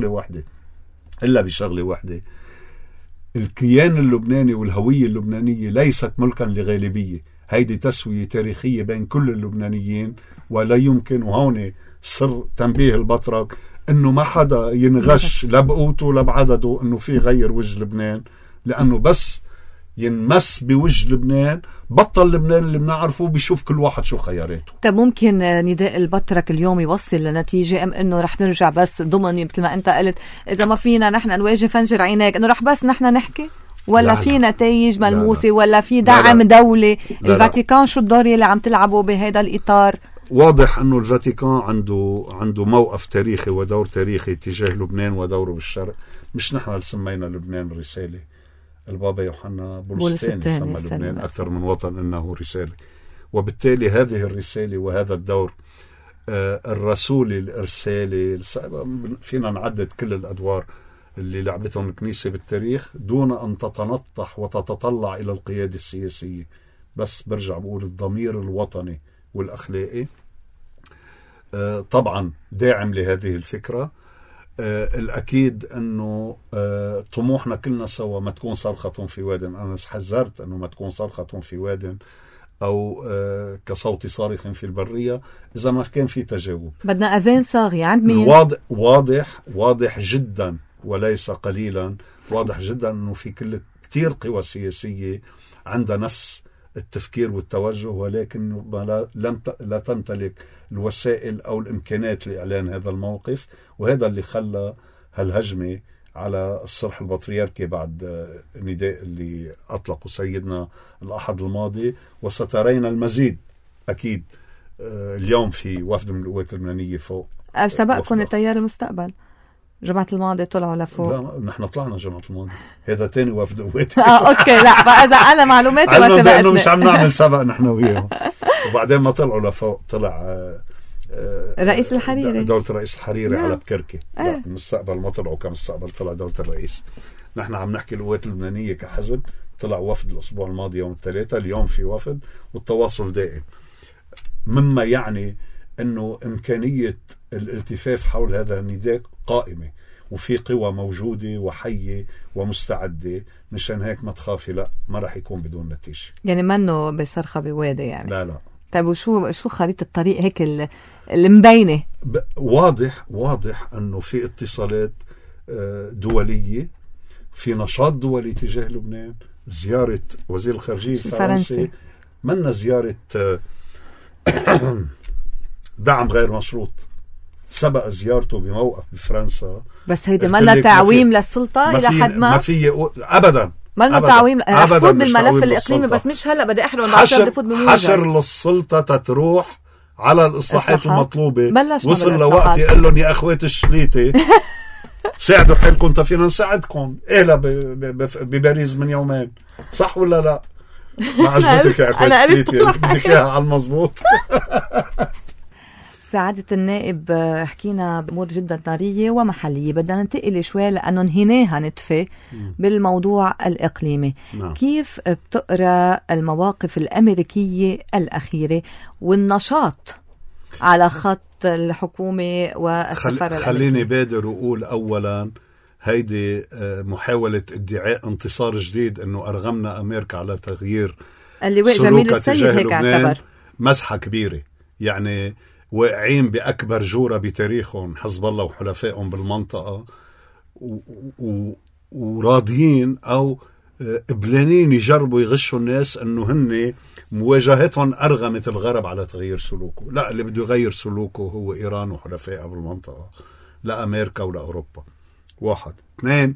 بشغلة واحدة الكيان اللبناني والهوية اللبنانية ليست ملكا لغالبية. هيدي تسوية تاريخية بين كل اللبنانيين، ولا يمكن، وهون سر تنبيه البطرك، انه ما حدا ينغش لا بقوته لا بعدده انه في غير وجه لبنان، لانه بس ينمس بوجه لبنان بطل لبنان اللي بنعرفه، بيشوف كل واحد شو خياراته. طب ممكن نداء البطرك اليوم يوصل لنتيجة، ام انه رح نرجع بس ضمن مثل ما انت قلت اذا ما فينا نحن نواجه فنجر عينيك، انه رح بس نحن نحكي، ولا في نتائج ملموسة، ولا في دعم دولي؟ الفاتيكان شو الدور اللي عم تلعبه بهذا الإطار؟ واضح أنه الفاتيكان عنده موقف تاريخي ودور تاريخي تجاه لبنان ودوره بالشرق. مش نحن اللي سمينا لبنان رسالة، البابا يوحنا بولس الثاني سمى لبنان أكثر من وطن إنه رسالة. وبالتالي هذه الرسالة وهذا الدور الرسولي الإرسالي، فينا نعدد كل الأدوار اللي لعبتهم الكنيسة بالتاريخ دون أن تتنطح وتتطلع إلى القيادة السياسية. بس برجع بقول الضمير الوطني والأخلاقي طبعا داعم لهذه الفكرة. الأكيد أنه طموحنا كلنا سوا ما تكون صرخة في واد. أنا حذرت أنه ما تكون صرخة في واد أو كصوت صارخ في البرية إذا ما كان في تجاوب. بدنا أذان صاغي عند مين؟ واضح جدا وليس قليلا، واضح جدا أنه في كتير قوى سياسية عندها نفس التفكير والتوجه، ولكن لا تمتلك الوسائل أو الإمكانات لإعلان هذا الموقف. وهذا اللي خلى هالهجمة على الصرح البطريركي بعد النداء اللي أطلقه سيدنا الأحد الماضي. وسترين المزيد أكيد اليوم في وفد من القوات اللبنانية فوق. سبقكم التيار المستقبل جمعة الماضي طلعوا لفوق؟ لا نحن طلعنا جمعة الماضي، هذا تاني وفد قوات. اوكي، لا فاذا انا معلوماتي ما سبقتني مش عم نعمل سبق نحن وياهم. وبعدين ما طلعوا لفوق طلع رئيس الحريري، دولة الرئيس الحريري نعم. على بكركي. لا المستقبل ما طلعوا كمستقبل، طلع دولة الرئيس. نحن عم نحكي القوات اللبنانية كحزب، طلع وفد الأسبوع الماضي يوم الثلاثاء، اليوم في وفد والتواصل دائم، مما يعني أنه إمكانية الالتفاف حول هذا النداء قائمة، وفي قوى موجودة وحية ومستعدة. مشان هيك ما تخافي، لا ما رح يكون بدون نتيجة. يعني منه بصرخة بوادي يعني. لا. طيب وشو خريطة الطريق هيك المبينة؟ واضح أنه في اتصالات دولية، في نشاط دولي تجاه لبنان. زيارة وزير الخارجية الفرنسي منا زيارة دعم غير مشروط، سبق زيارته بموقف بفرنسا. بس هيدا منا تعويم للسلطة إلى حد ما في أبدا مالنا تعويم. رح فوت بالملف الإقليمي بس مش هلأ، بدي أحرم بعد بدي فوت بموجز. حشر للسلطة تتروح على الإصلاحات المطلوبة. وصل لوقت يقول لهم يا أخوات الشليتة ساعدوا حالكم فينا نساعدكم. إيه بباريس من يومين، صح ولا لا؟ ما عجبتك يا أخوات الشليتة؟ بدك إياها على المضبوط. سعادة النائب، حكينا بأمور جدا طرية ومحلية، بدنا ننتقل شوي لأنه انهيناها نتفة بالموضوع الإقليمي. نعم. كيف بتقرأ المواقف الأمريكية الأخيرة والنشاط على خط الحكومة والسفارة الأمريكية؟ خليني بادر وأقول أولا هيدي محاولة ادعاء انتصار جديد أنه أرغمنا أمريكا على تغيير اللواء جميل السيد هيك اعتبر مزحة كبيرة. يعني واقعين بأكبر جورة بتاريخهم حزب الله وحلفائهم بالمنطقة، وراضيين أو قبلانين يجربوا يغشوا الناس أنه هن مواجهتهم أرغمت الغرب على تغيير سلوكه. لا، اللي بده يغير سلوكه هو إيران وحلفائها بالمنطقة، لا أمريكا ولا أوروبا. 1 2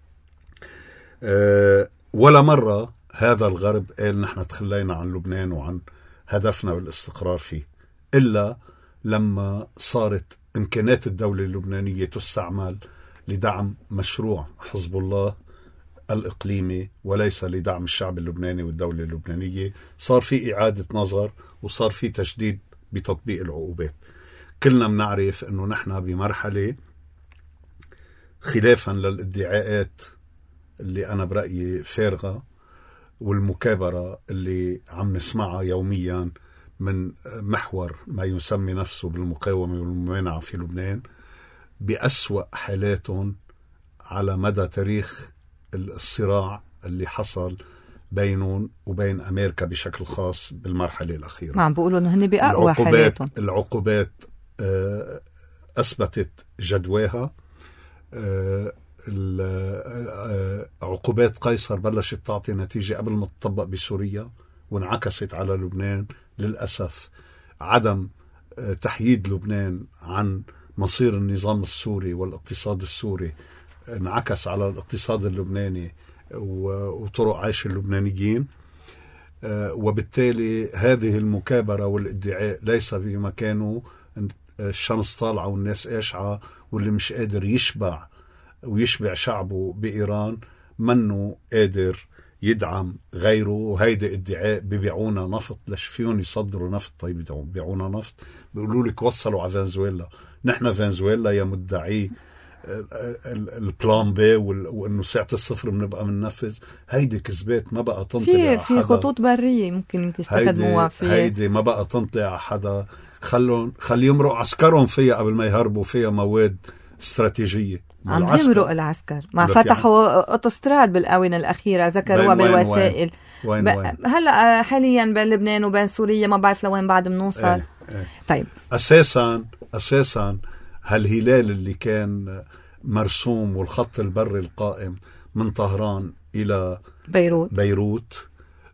ولا مرة هذا الغرب قال نحن تخلينا عن لبنان وعن هدفنا بالاستقرار فيه، إلا لما صارت إمكانات الدولة اللبنانية تستعمل لدعم مشروع حزب الله الإقليمي وليس لدعم الشعب اللبناني والدولة اللبنانية. صار في إعادة نظر وصار في تشديد بتطبيق العقوبات. كلنا بنعرف أنه نحن بمرحلة خلافا للادعاءات اللي أنا برأيي فارغة والمكابرة اللي عم نسمعها يوميا من محور ما يسمي نفسه بالمقاومة والممانعة في لبنان، بأسوأ حالاتهم على مدى تاريخ الصراع اللي حصل بينهم وبين أمريكا بشكل خاص بالمرحلة الأخيرة. ما عم بيقولوا أنه هن بأقوى حالاتهم. العقوبات أثبتت جدواها. عقوبات قيصر بلشت تعطي نتيجة قبل ما تطبق بسوريا وانعكست على لبنان. للأسف عدم تحييد لبنان عن مصير النظام السوري والاقتصاد السوري انعكس على الاقتصاد اللبناني وطرق عيش اللبنانيين. وبالتالي هذه المكابرة والادعاء ليس في مكانه. الشمس طالعة والناس قاشعة، واللي مش قادر يشبع ويشبع شعبه بإيران منه قادر يدعم غيره. وهيدا ادعاء ببيعونا نفط. ليش فيهم يصدروا نفط؟ طيب بيعونا نفط. بيقولوا لك وصلوا على فنزويلا. نحن فنزويلا يا مدعي البلان بي وانه ساعة الصفر بنبقى مننفذ. هيدي كذبات ما بقى تنطلع في خطوط برية ممكن يستخدموها فيها. هيدي ما بقى تنطلع حدا. خلي يمرق عسكرهم فيها قبل ما يهربوا فيها مواد استراتيجية. عم يمرق العسكر. ما فتحوا اوتوستراد بالآونة الأخيرة ذكروها بالوسائل. وين هلا حاليا بين لبنان وبين سوريا ما بعرف لوين بعد بنوصل. ايه. طيب أساسا هالهلال اللي كان مرسوم والخط البري القائم من طهران إلى بيروت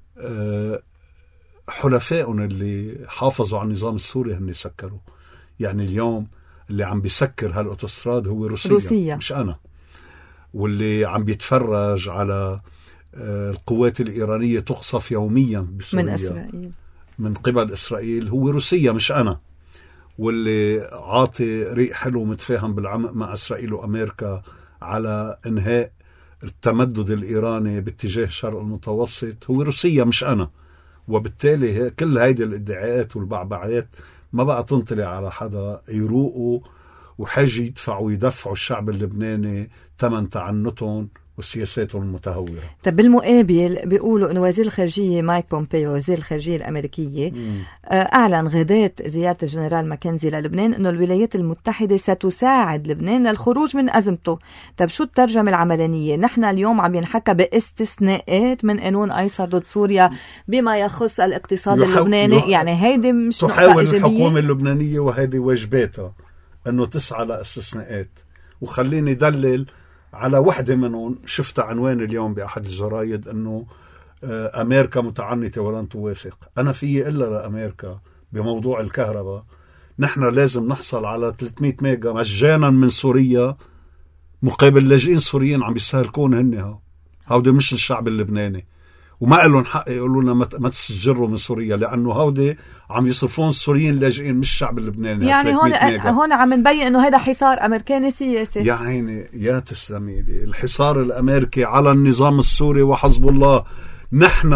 حلفائهم اللي حافظوا على النظام السوري هن سكروا. يعني اليوم اللي عم بيسكر هالأوتوستراد هو روسيا مش أنا. واللي عم بيتفرج على القوات الإيرانية تقصف يوميا بسوريا من قبل إسرائيل هو روسيا مش أنا. واللي عاطي ريق حلو متفاهم بالعمق مع إسرائيل وأمريكا على إنهاء التمدد الإيراني باتجاه الشرق المتوسط هو روسيا مش أنا. وبالتالي كل هيدي الادعاءات والبعبعات ما بقى تنطلع على حدا، يروقوا وحاجة يدفعوا الشعب اللبناني ثمن تعنتهم وسياساتهم المتهورة. طب بالمقابل بيقولوا انه وزير الخارجية مايك بومبيو وزير الخارجية الأمريكية أعلن غداة زيارة الجنرال ماكنزي للبنان انه الولايات المتحدة ستساعد لبنان للخروج من أزمته. طب شو الترجمة العملانية؟ نحن اليوم عم ينحكى باستثناءات من قانون أيسر ضد سوريا بما يخص الاقتصاد اللبناني، يعني هيدي مش نقطة تحاول إيجابية؟ الحكومة اللبنانية وهذه واجباتها انه تسعى لاستثناءات. وخليني دلل على وحدة منهم، شفت عنوان اليوم بأحد الجرايد أنه أمريكا متعنتة ولن توافق. أنا فيه إلا لأمريكا بموضوع الكهرباء. نحن لازم نحصل على 300 ميجا مجانا من سوريا مقابل لاجئين سوريين عم يستهلكون هن. هودي مش الشعب اللبناني، وما لهم حق يقولوا لنا ما تسجروا من سوريا، لأنه هودي عم يصرفون السوريين لاجئين مش الشعب اللبناني. يعني هون عم نبين انه هذا حصار امريكاني سياسي. يا عيني يا تسلمي لي، الحصار الامريكي على النظام السوري وحزب الله. نحن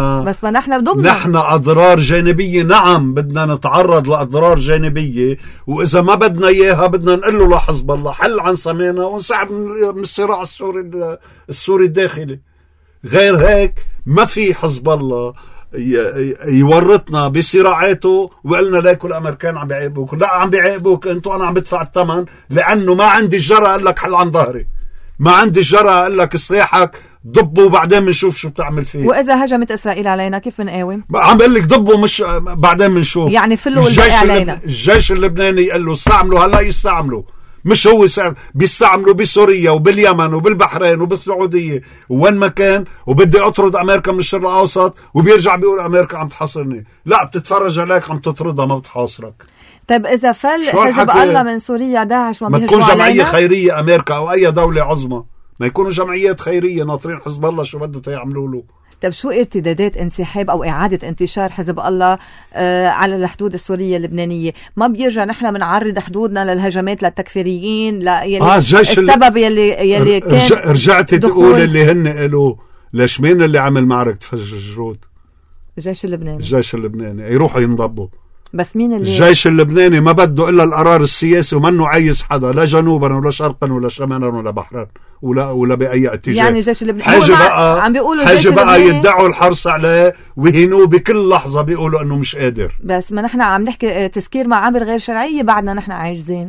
اضرار جانبيه. نعم بدنا نتعرض لاضرار جانبيه، واذا ما بدنا اياها بدنا نقول له لحزب الله حل عن سمانا ونسحب من الصراع السوري الداخلي. غير هيك ما في حزب الله يورطنا بصراعاته وقلنا ليكوا الامريكان عم بيعيبوك. لا عم بيعيبوك انتوا، انا عم بدفع الثمن لانه ما عندي الجرأة اقول لك حل عن ظهري، ما عندي الجرأة اقول لك سلاحك ضبه وبعدين بنشوف شو بتعمل فيه. واذا هجمت اسرائيل علينا كيف بنقاوم؟ عم بقول لك ضبه مش بعدين بنشوف. يعني فلوا علينا. الجيش اللبناني قال له استعملوا، هلا يستعملوا، مش هو بيستعملوا بسوريا وباليمن وبالبحرين وبالسعودية وين ما كان، وبدي اطرد امريكا من الشرق الاوسط وبيرجع بيقول امريكا عم تحاصرني. لا بتتفرج عليك عم تطردها ما بتحاصرك. طيب اذا فل حزب الله من سوريا داعش ما تكون جمعية خيرية امريكا او اي دولة عظمى، ما يكونوا جمعيات خيرية ناطرين حزب الله شو بده يعملوا له. طب شو ارتدادات انسحاب أو إعادة انتشار حزب الله على الحدود السورية اللبنانية؟ ما بيرجع نحن منعرض حدودنا للهجمات للتكفيريين السبب يلي كان رجعت تقول اللي هن قالوا ليش مين اللي عمل معركة فجرود؟ الجيش اللبناني. الجيش اللبناني يروحوا ينضبوا. بس مين اللي الجيش اللبناني ما بده إلا القرار السياسي ومنه عايز حدا لا جنوبا ولا شرقا ولا شمالا ولا بحرا ولا بأي اتجاه. يعني الجيش اللبناني عم بيقولوا حاجة بقى يدعوا الحرص عليه ويهينوه بكل لحظة، بيقولوا انه مش قادر. بس ما نحن عم نحكي تسكير معابر غير شرعية، بعدنا نحن عاجزين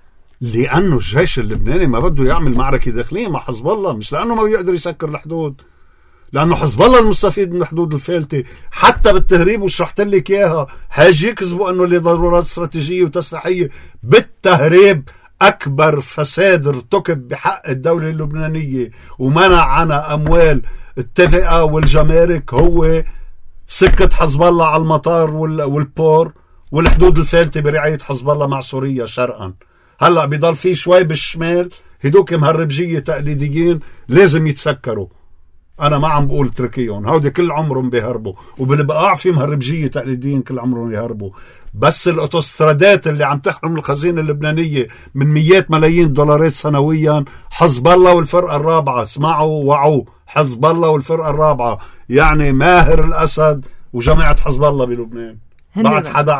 لأنه الجيش اللبناني ما بده يعمل معركة داخلية مع حزب الله، مش لأنه ما بيقدر يسكر الحدود، لأنه حزب الله المستفيد من الحدود الفالتة. حتى بالتهريب وشرحت لك إياها، هاجي يكذبوا أنه لضرورات استراتيجية وتسليحية. بالتهريب أكبر فساد ارتكب بحق الدولة اللبنانية ومنع عنها أموال التفقة والجمارك هو سكة حزب الله على المطار والبور والحدود الفالتة برعاية حزب الله مع سوريا شرقا. هلأ بيضل في شوي بالشمال هدوك مهربجية تقليديين لازم يتسكروا. أنا ما عم بقول تركيهم، هودي كل عمرهم بيهربوا، وبالبقاع في مهربجية تقليديين كل عمرهم يهربوا. بس الأوتوسترادات اللي عم تحرم الخزينة اللبنانية من مئات ملايين دولارات سنويا حزب الله والفرقة الرابعة. اسمعوا وعوا، حزب الله والفرقة الرابعة، يعني ماهر الأسد وجماعة حزب الله بلبنان. بعد حدا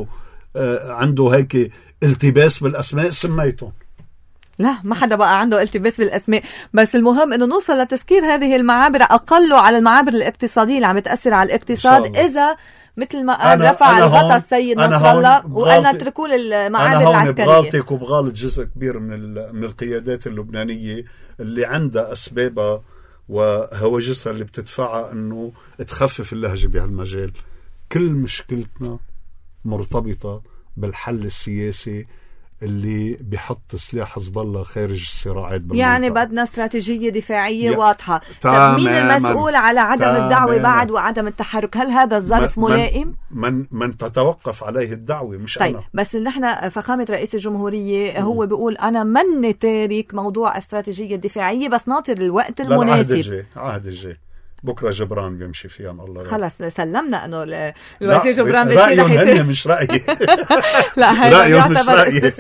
عنده هيك التباس بالأسماء سميتهم؟ لا ما حدا بقى عنده التباس بالأسماء، بس المهم انه نوصل لتسكير هذه المعابر اقله على المعابر الاقتصادية اللي عم تأثر على الاقتصاد. اذا مثل ما قال رفع الغطاء السيد نصر الله وقالنا اتركوا المعابر العسكرية. أنا هون بغالطك وبغالط جزء كبير من القيادات اللبنانية اللي عندها أسبابها وهواجسها اللي بتدفعها انه تخفف اللهجة بهالمجال. كل مشكلتنا مرتبطة بالحل السياسي اللي بيحط سلاح حزب الله خارج الصراعات بالمنطقة. يعني بدنا استراتيجية دفاعية واضحة. طب مين المسؤول على عدم الدعوة بعد وعدم التحرك؟ هل هذا الظرف ملائم؟ من تتوقف عليه الدعوة مش طيب. أنا. بس نحن فخامة رئيس الجمهورية هو بيقول أنا من تارك موضوع استراتيجية دفاعية بس ناطر الوقت المناسب. عهد الجاي بكرة جبران بيمشي فيها الله. خلص سلمنا انه الوزير جبران بيمشي رأيهم هن مش رأيي. لا هذا يعتبر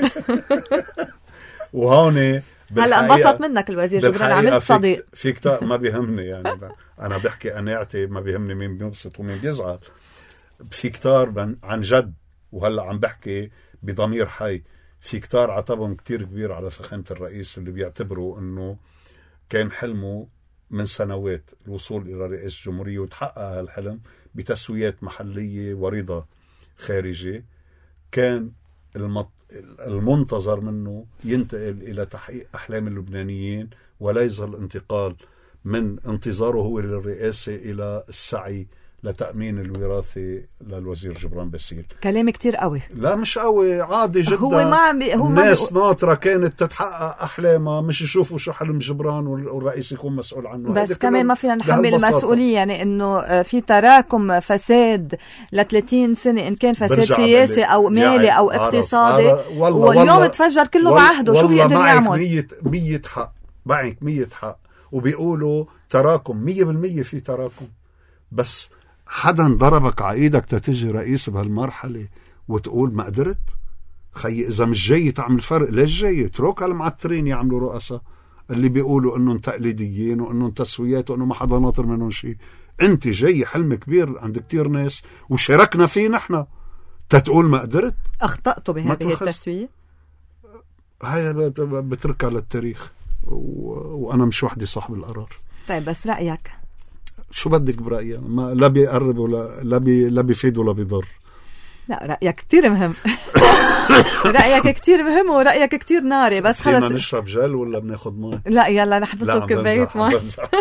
وهون هلا انبسط منك الوزير جبران، عملت صديق في كتاب. ما بيهمني يعني انا بحكي قناعتي، ما بيهمني مين بينبسط ومين بيزعل. في كتار عن جد وهلأ عم بحكي بضمير حي، في كتار عتبهم كتير كبير على فخامة الرئيس اللي بيعتبروا أنه كان حلمه من سنوات الوصول إلى رئاسة الجمهورية، وتحقق هالحلم بتسويات محلية ورضا خارجي. كان المنتظر منه ينتقل إلى تحقيق أحلام اللبنانيين، وليس الانتقال من انتظاره هو للرئاسة إلى السعي لتأمين الوراثة للوزير جبران باسيل. كلام كتير قوي. لا مش قوي، عادي جدا. هو الناس ناطرة كانت تتحقق أحلامها، مش يشوفوا شو حلم جبران والرئيس يكون مسؤول عنه. بس كمان ما فينا نحمل المسؤولية، يعني إنه في تراكم فساد ل30 سنة، إن كان فساد سياسي أو مالي أو اقتصادي، واليوم تفجر كله بعهده. شو بيقدر يعمل؟ 100 حق، معك 100 حق، وبيقولوا تراكم 100% في تراكم. بس حدا ضربك عايدك تتجي رئيس بهالمرحلة وتقول ما قدرت؟ خي إذا مش جاي تعمل فرق، ليش جاي؟ اترك المعترين يعملوا رؤساء اللي بيقولوا انهم تقليديين وانهم تسويات وانه ما حدا ناطر منهم شيء. انت جاي حلم كبير عند كتير ناس وشاركنا فيه نحن، تتقول ما قدرت؟ اخطأتوا بهذه التسوية؟ هاي بتركها للتاريخ، وانا مش وحدي صاحب القرار. طيب بس رأيك شو بدك برأيي؟ ما لا بيقرب ولا لا بيفيد ولا بيضر. لا رأيك كتير مهم. رأيك كتير مهم ورأيك كتير ناري. بس خلص، فينا نشرب جل ولا بناخد ماء؟ لا يلا نحن نطلب كوباية ماء.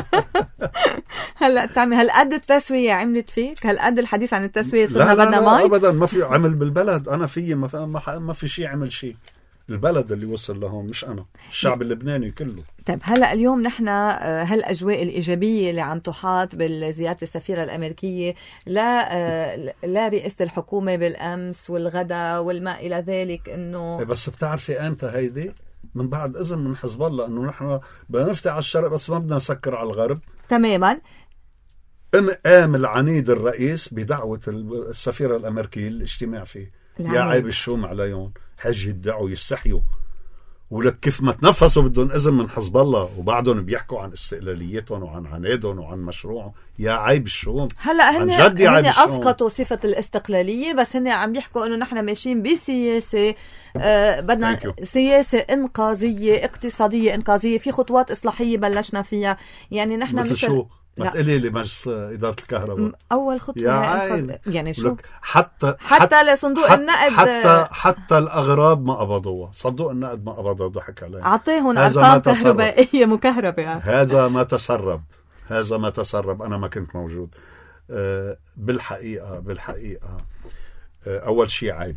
هلا تعمل هالقد التسوية عملت فيك؟ هالقد الحديث عن التسوية صرنا بدنا ماء؟ ابدا ما في عمل بالبلد. انا في ما في شيء عمل شيء. البلد اللي وصل لهون مش أنا، الشعب اللبناني كله. طيب هلأ اليوم نحن هالأجواء الإيجابية اللي عم تحاط بالزيارة السفيرة الأمريكية لا رئاسة الحكومة بالأمس والغدا والما إلى ذلك، إنه بس بتعرفي أمتى هيدي؟ من بعد إذن من حزب الله إنه نحن بدنا نفتح على الشرق بس ما بدنا نسكر على الغرب تماما. قام العنيد الرئيس بدعوة السفيرة الأمريكية الاجتماع فيه. يا عيب الشوم عليهم، حج يدعوا يستحيوا، ولك كيف ما تنفسوا بدهم إذن من حزب الله وبعدهم بيحكوا عن استقلاليتهم وعن عنادهم وعن مشروعهم. يا عيب الشوم. هلا هن أسقطوا صفة الاستقلالية، بس هن عم بيحكوا إنه نحن ماشيين بسياسة بدنا سياسة إنقاذية اقتصادية إنقاذية، في خطوات إصلاحية بلشنا فيها. يعني نحن مثل شو؟ ما تقلي لي مجلس إدارة الكهرباء أول خطوة يعني شو؟ حتى لصندوق النقد حتى الأغراب ما قبضوها. صندوق النقد ما قبضها، ضحك عليه. أعطيهم أرقام كهربائية مكهربة. هذا ما تسرب. أنا ما كنت موجود. بالحقيقة أول شيء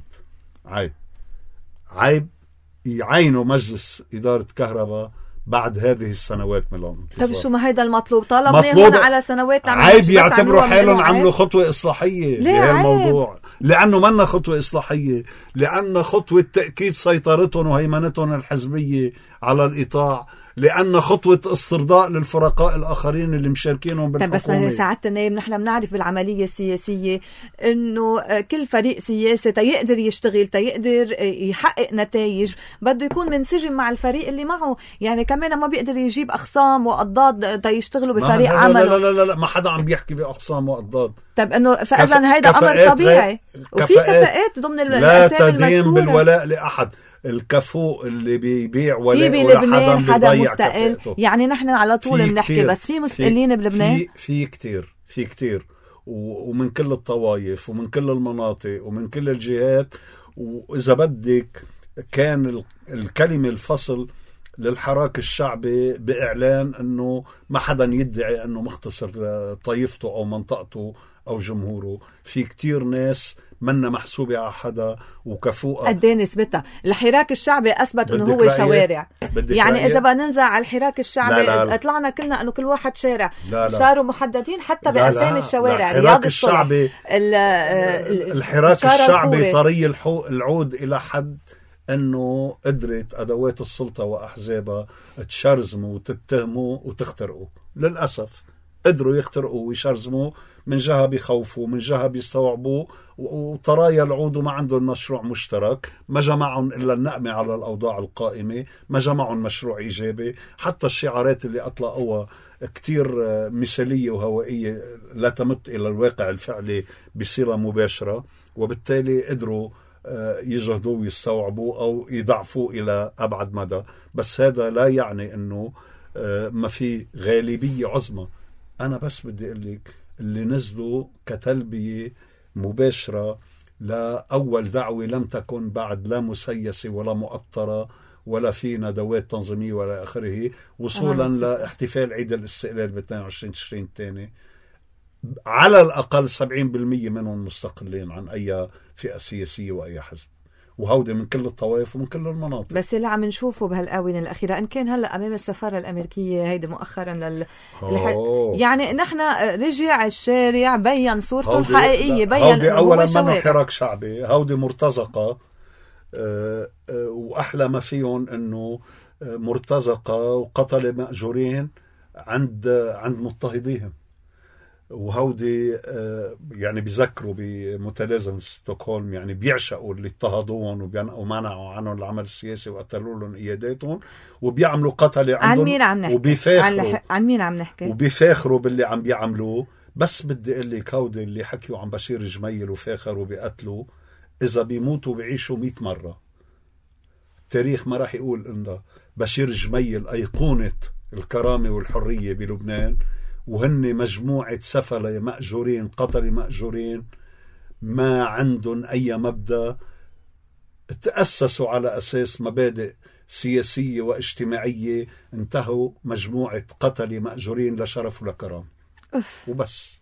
عيب يعينوا مجلس إدارة كهرباء بعد هذه السنوات من الانتصار. طب شو ما هيدا المطلوب؟ طلبناهم على سنوات. عيب يعتبروا حالهم عملوا خطوة إصلاحية لهالموضوع. لأنه منا خطوة إصلاحية، لأن خطوة تأكيد سيطرتهم وهيمنتهم الحزبية على الإطاع، لأن خطوة استرضاء للفرقاء الآخرين اللي مشاركينهم بالحكومة. بس سعادة النائب نحن بنعرف بالعملية السياسية إنه كل فريق سياسي تيقدر يشتغل تيقدر يحقق نتائج بده يكون منسجم مع الفريق اللي معه. يعني كمان ما بيقدر يجيب أخصام وأضداد تيشتغلوا بفريق عمله. لا ما حدا عم بيحكي بأخصام وأضداد. طب إنه فإذن هيدا أمر طبيعي وفي كفاءات ضمن لا تدين بالولاء لأحد. الكفوء اللي بيبيع ولاء بلبنان حدا مستقل. يعني نحن على طول بنحكي بس في مستقلين بلبنان في كتير ومن كل الطوائف ومن كل المناطق ومن كل الجهات. وإذا بدك كان الكلمة الفصل للحراك الشعبي بإعلان أنه ما حدا يدعي أنه مختصر طائفته أو منطقته أو جمهوره. في كتير ناس منا محسوبة على حدا وكفوءة. قد ايه نسبتها؟ الحراك الشعبي أثبت أنه هو شوارع. يعني إذا بننزع على الحراك الشعبي طلعنا كلنا أنه كل واحد شارع. صاروا محددين حتى بأسامي الشوارع. رياض الشعبي الحراك الشعبي طري العود إلى حد أنه قدرت أدوات السلطة وأحزابها تشرزموا وتتهموا وتخترقوا. للأسف قدروا يخترقوا ويشرزموا، من جهة بيخوفوا من جهة بيستوعبوا، وطرايا العود ما عندهم مشروع مشترك، ما جمعهم إلا النقمة على الأوضاع القائمة، ما جمعهم مشروع إيجابي. حتى الشعارات اللي أطلقوها كتير مثالية وهوائية لا تمت إلى الواقع الفعلي بصيغة مباشرة، وبالتالي قدروا يجهدوا ويستوعبوا أو يضعفوا إلى أبعد مدى. بس هذا لا يعني أنه ما في غالبية عظمى. أنا بس بدي أقول لك اللي نزلوا كتلبية مباشرة لأول دعوة لم تكن بعد لا مسيسة ولا مؤطرة ولا في ندوات تنظيمية ولا آخره، وصولا لاحتفال عيد الاستقلال ب 22 تشرين الثاني، على الأقل 70% منهم مستقلين عن أي فئة سياسية وأي حزب، وهودي من كل الطوائف ومن كل المناطق. بس اللي عم نشوفه بهالآونة الأخيرة إن كان هلأ أمام السفارة الأمريكية هيدا مؤخرا يعني نحن رجع الشارع بيّن صورته الحقيقية، بيّن هودي أولا منه حراك شعبي، هودي مرتزقة، وأحلى ما فيهم أنه مرتزقة وقتل مأجورين عند مضطهديهم، وهودي يعني بيذكروا بمتلازمة ستوكهولم، يعني بيعشقوا اللي اضطهدوهم ومنعوا عنهم العمل السياسي وقتلوا لهم إياداتهم، وبيعملوا قتلة عندهم. عن مين عم نحكي؟ وبيفاخروا عن مين عم نحكي؟ وبيفاخروا باللي عم بيعملوه. بس بدي أقول لك هودي اللي حكيوا عن بشير جميل وفاخروا بقتلوا، إذا بيموتوا بيعيشوا 100 مرة. التاريخ ما راح يقول إن بشير جميل أيقونة الكرامة والحرية بلبنان، وهن مجموعة سفلة مأجورين قتل مأجورين ما عندهم أي مبدأ، تأسسوا على أساس مبادئ سياسية واجتماعية، انتهوا مجموعة قتل مأجورين لا شرف ولا كرام وبس.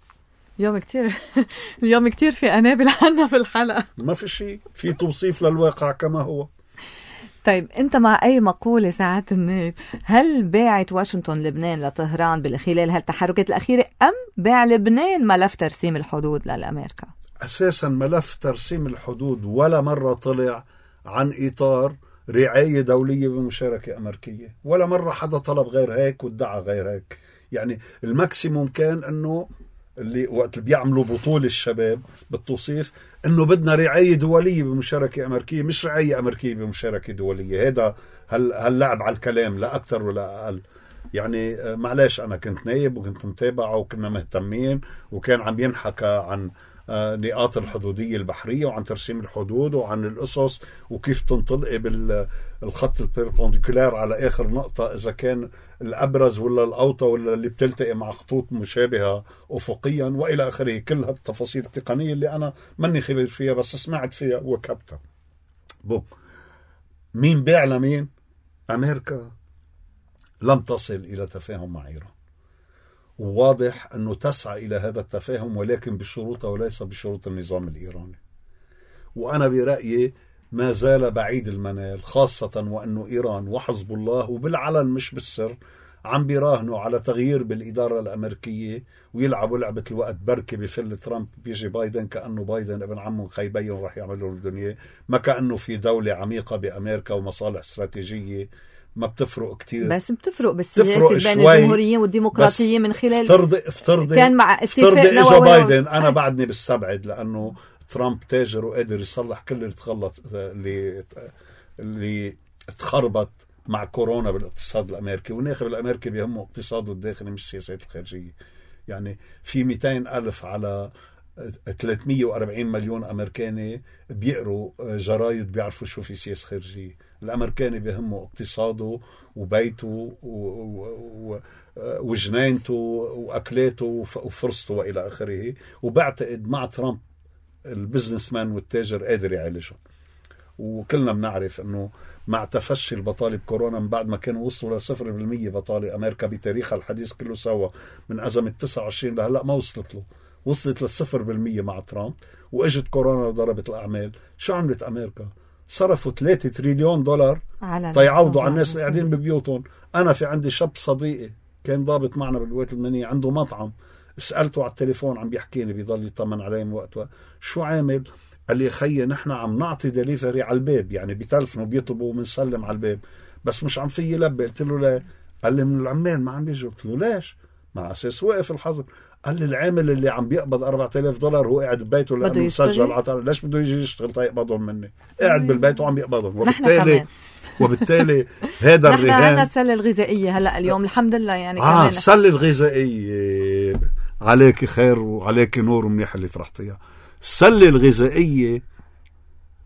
اليوم كتير في أنابل عنا في الحلقة، ما في شيء، في توصيف للواقع كما هو. طيب أنت مع أي مقولة ساعات النت؟ هل باعت واشنطن لبنان لطهران خلال هالتحركات الأخيرة، أم باع لبنان ملف ترسيم الحدود لأمريكا؟ أساسا ملف ترسيم الحدود ولا مرة طلع عن إطار رعاية دولية بمشاركة أمريكية، ولا مرة حدا طلب غير هيك وادعى غير هيك. يعني الماكسيموم كان أنه اللي وقت اللي بيعملوا بطولة الشباب بالتوصيف انه بدنا رعاية دولية بمشاركة امريكية، مش رعاية امريكية بمشاركة دولية. هذا هاللعب على الكلام لا اكثر ولا اقل. يعني معلش انا كنت نايب وكنت متابعة وكنا مهتمين، وكان عم ينحكى عن نقاط الحدودية البحرية وعن ترسيم الحدود وعن القصص وكيف تنطلقي بالخط البيربنديكولار على آخر نقطة، إذا كان الأبرز ولا الأوطى ولا اللي بتلتقي مع خطوط مشابهة أفقيا وإلى آخره. كل هالتفاصيل التقنية اللي أنا مني خبير فيها بس سمعت فيها وكبتها. مين باع لمين؟ أمريكا لم تصل إلى تفاهم مع إيران، وواضح أنه تسعى إلى هذا التفاهم ولكن بشروطه وليس بشروط النظام الإيراني. وأنا برأيي ما زال بعيد المنال، خاصة وأنه إيران وحزب الله وبالعلن مش بالسر عم بيراهنوا على تغيير بالإدارة الأمريكية ويلعبوا لعبة الوقت. بركة بفل ترامب بيجي بايدن كأنه بايدن ابن عمه خيبين راح يعملوا الدنيا، ما كأنه في دولة عميقة بأمريكا ومصالح استراتيجية. ما بتفرق كتير، بس بتفرق بالسياسة بين الجمهوريين والديمقراطيين من خلال افترضي كان مع اتفاق إجا بايدن. أنا بعدني بستبعد لأنه ترامب تاجر وقادر يصلح كل اللي تخلط اللي تخربط مع كورونا بالاقتصاد الأمريكي، والناخب الأمريكي بيهمه اقتصاده الداخلي مش سياسات الخارجية. يعني في 200,000 على 340 مليون أمريكاني بيقروا جرايد بيعرفوا شو في سياسة خارجية. الأمريكاني بيهمه اقتصاده وبيته وجنينته وأكلاته وفرصته وإلى آخره. وبعتقد مع ترامب البزنس مان والتاجر قادر يعالجهم. وكلنا بنعرف أنه مع تفشي البطالة بكورونا من بعد ما كانوا وصلوا ل0% بطالة، أمريكا بتاريخها الحديث كله سوا من أزمة 29 لهلأ ما وصلت له، وصلت ل0% مع ترامب. وإجت كورونا وضربت الأعمال. شو عملت أمريكا؟ صرفوا 3 تريليون دولار تيعوضوا على الناس اللي قاعدين ببيوتهم. أنا في عندي شاب صديقي كان ضابط معنا بالقوات اللبنانية عنده مطعم، سألته على التليفون عم بيحكيني بيضل يطمن علي من وقت شو عامل؟ قال لي خيي نحن عم نعطي دليفري على الباب، يعني بتلفنوا بيطلبوا ومنسلم على الباب بس مش عم في يلبي. قلت له لا. قال لي من العمال ما عم بيجوا. قلت له ليش؟ مع أساس وقف الحظر. قال لي العامل اللي عم بيقبض 4,000 دولار هو قاعد ببيته لأنه مسجل عطل، ليش بده يجي يشتغل تيقبضهم مني؟ قاعد بالبيت وعم بيقبضهم. وبالتالي هذا نحن عندنا السلة الغذائية هلأ اليوم الحمد لله. يعني كمان السلة الغذائية عليك خير وعليك نور ومنيح اللي طرحتيها. السلة الغذائية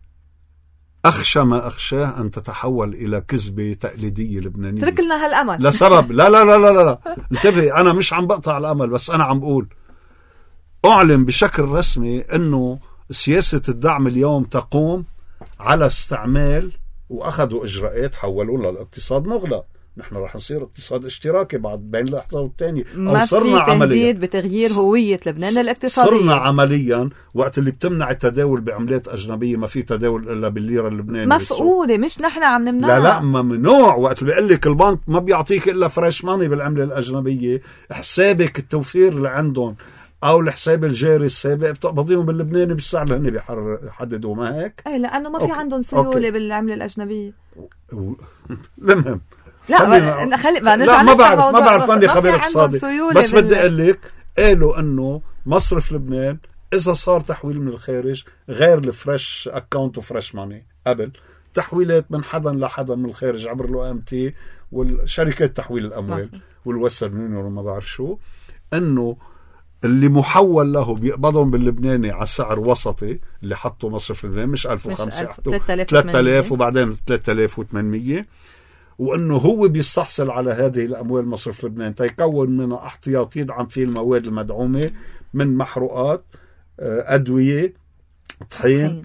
أخشى ما أخشاه أن تتحول إلى كذبة تقليدية لبنانية. ترك لنا هالأمل لسبب لا لا لا لا لا انتبهي، أنا مش عم بقطع الأمل، بس أنا عم بقول أعلن بشكل رسمي أنه سياسة الدعم اليوم تقوم على استعمال، وأخذوا إجراءات حولوا للاقتصاد مغلق. نحن رح نصير اقتصاد اشتراكي بعد بين لحظة والتانية، ما في تهديد بتغيير هوية لبنان الاقتصادية. صرنا عمليا وقت اللي بتمنع التداول بعملات أجنبية، ما في تداول إلا بالليرة اللبنانية مفقودة، مش نحن عم نمنعها. لا ممنوع. وقت اللي بيقول لك البنك ما بيعطيك إلا فريش ماني بالعملة الأجنبية، حسابك التوفير اللي عندهم أو الحساب الجاري السابق بتقبضيهم باللبناني بالسعر اللي هن بيحددوا، ما هيك؟ ايه، لأنه ما في عندهم سيولة بالعملة الأجنبية. المهم لا ما بعرف ماني خبير اقتصادي، بس بدي اقول لك قالوا انه مصرف لبنان اذا صار تحويل من الخارج غير الفريش اكاونت وفريش ماني، قبل تحويلات من حدا لحدا من الخارج عبر الأو ام تي والشركات تحويل الاموال والوسترن يونيون وما بعرف شو، انه اللي محول له بيقبضهم باللبناني على سعر وسطي اللي حطوا مصرف لبنان، مش 1500 حطوا 3000 وبعدين 3800، وأنه هو بيستحصل على هذه الأموال مصرف لبنان تيكون منها احتياط يدعم فيه المواد المدعومة من محروقات، أدوية، طحين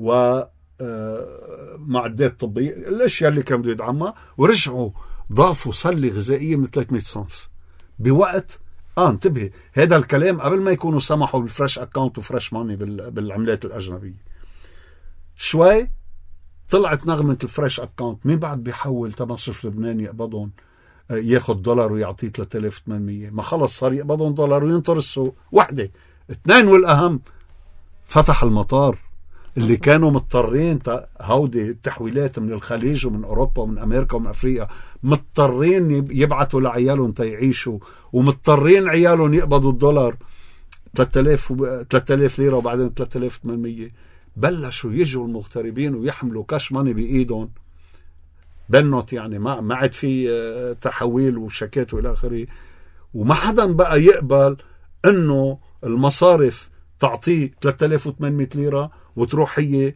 ومعدات طبية، الأشياء اللي كانوا يدعمها. ورجعوا ضافوا سلة غذائية من 300 صنف بوقت انتبه، هذا الكلام قبل ما يكونوا سمحوا بالفريش أكاونت وفريش ماني بالعملات الأجنبية. شوي طلعت نغمة الفريش أكاونت، مين بعد بيحول مصرف لبنان يقبضون ياخد دولار ويعطيه 3800؟ ما خلص صار يقبضون دولار وينطر السوق. واحدة اثنين، والأهم فتح المطار اللي كانوا مضطرين هودي التحويلات من الخليج ومن أوروبا ومن أمريكا ومن أفريقيا مضطرين يبعثوا لعيالهم تيعيشوا، ومضطرين عيالهم يقبضوا الدولار 3000 ليرة وبعدين 3800. بلشوا يجوا المغتربين ويحملوا كاش ماني بإيدهم بنوت، يعني ما عاد في تحويل وشيكات والى اخره، وما حدا بقى يقبل انه المصارف تعطيه 3800 ليرة وتروح هي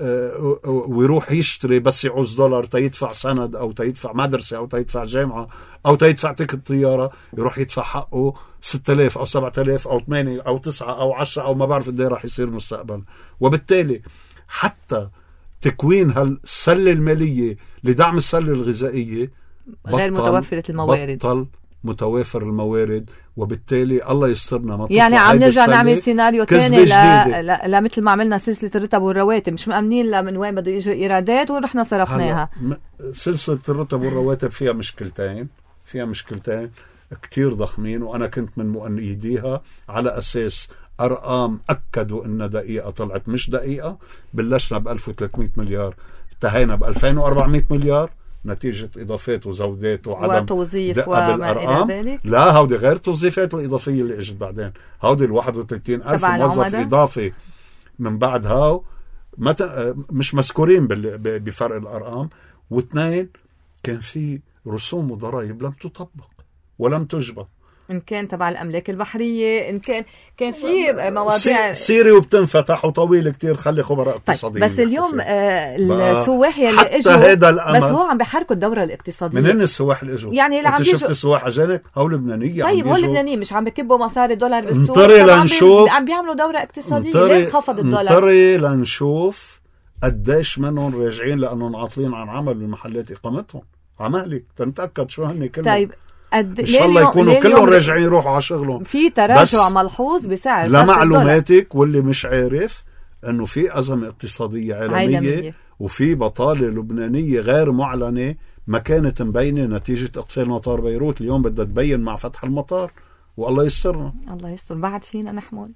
ويروح يشتري بس يعوز دولار تيدفع سند او تيدفع مدرسة او تيدفع جامعة او تيدفع تيكت طيارة، يروح يدفع حقه 6000 او 7000 او 8 او 9 او 10 او ما بعرف قد ايه راح يصير مستقبل. وبالتالي حتى تكوين هالسلة المالية لدعم السلة الغذائية غير متوفرة الموارد، بطل متوافر الموارد، وبالتالي الله يسترنا ما يعني عم نرجع نعمل سيناريو تاني لا مثل ما عملنا سلسلة الرتب والرواتب، مش مأمنين من وين بده يجوا إيرادات ورحنا صرفناها. سلسلة الرتب والرواتب فيها مشكلتين كتير ضخمين، وأنا كنت من مؤيديها على أساس أرقام أكدوا إن دقيقة طلعت مش دقيقة. بلشنا ب 1300 مليار، انتهينا ب 2400 مليار نتيجة إضافات وزودات وعدم وتوظيف وما إلى ذلك. لا هودي غير توظيفات الإضافية اللي إجت بعدين، هودي 31,000 موظف إضافي من بعد هاو مش مذكورين بفرق الأرقام. واثنين، كان في رسوم وضرائب لم تطبق ولم تجبر، إن كان تبع الأملاك البحرية، إن كان في مواضيع سيري وبتنفتح وطويل كتير، خلي خبراء اقتصاديين. بس اليوم السواح يلي اجوا بس هو عم بيحركوا الدورة الاقتصادية. منين السواح اللي اجوا؟ يعني اللي عم شفت السواح أجانب؟ هو لبنانية. طيب هو لبنانيين مش عم بكبوا مصاري دولار بالسوق، انطري لنشوف، عم بيعملوا دورة اقتصادية. ليه خفض الدولار؟ انطري لنشوف قديش منهم راجعين لأنهم عاطلين عن عمل بمحلات إقامتهم. عمالك تنتأكد شو هني كلهم. طيب إن شاء الله يكونوا كلهم راجعين يروحوا على شغلهم. في تراجع ملحوظ بسعر لمعلوماتك واللي مش عارف انه في أزمة اقتصادية عالمية وفي بطالة لبنانية غير معلنة ما كانت مبينة نتيجة اقفال مطار بيروت. اليوم بدها تبين مع فتح المطار، والله يسترنا. الله يستر. بعد فينا نحمل.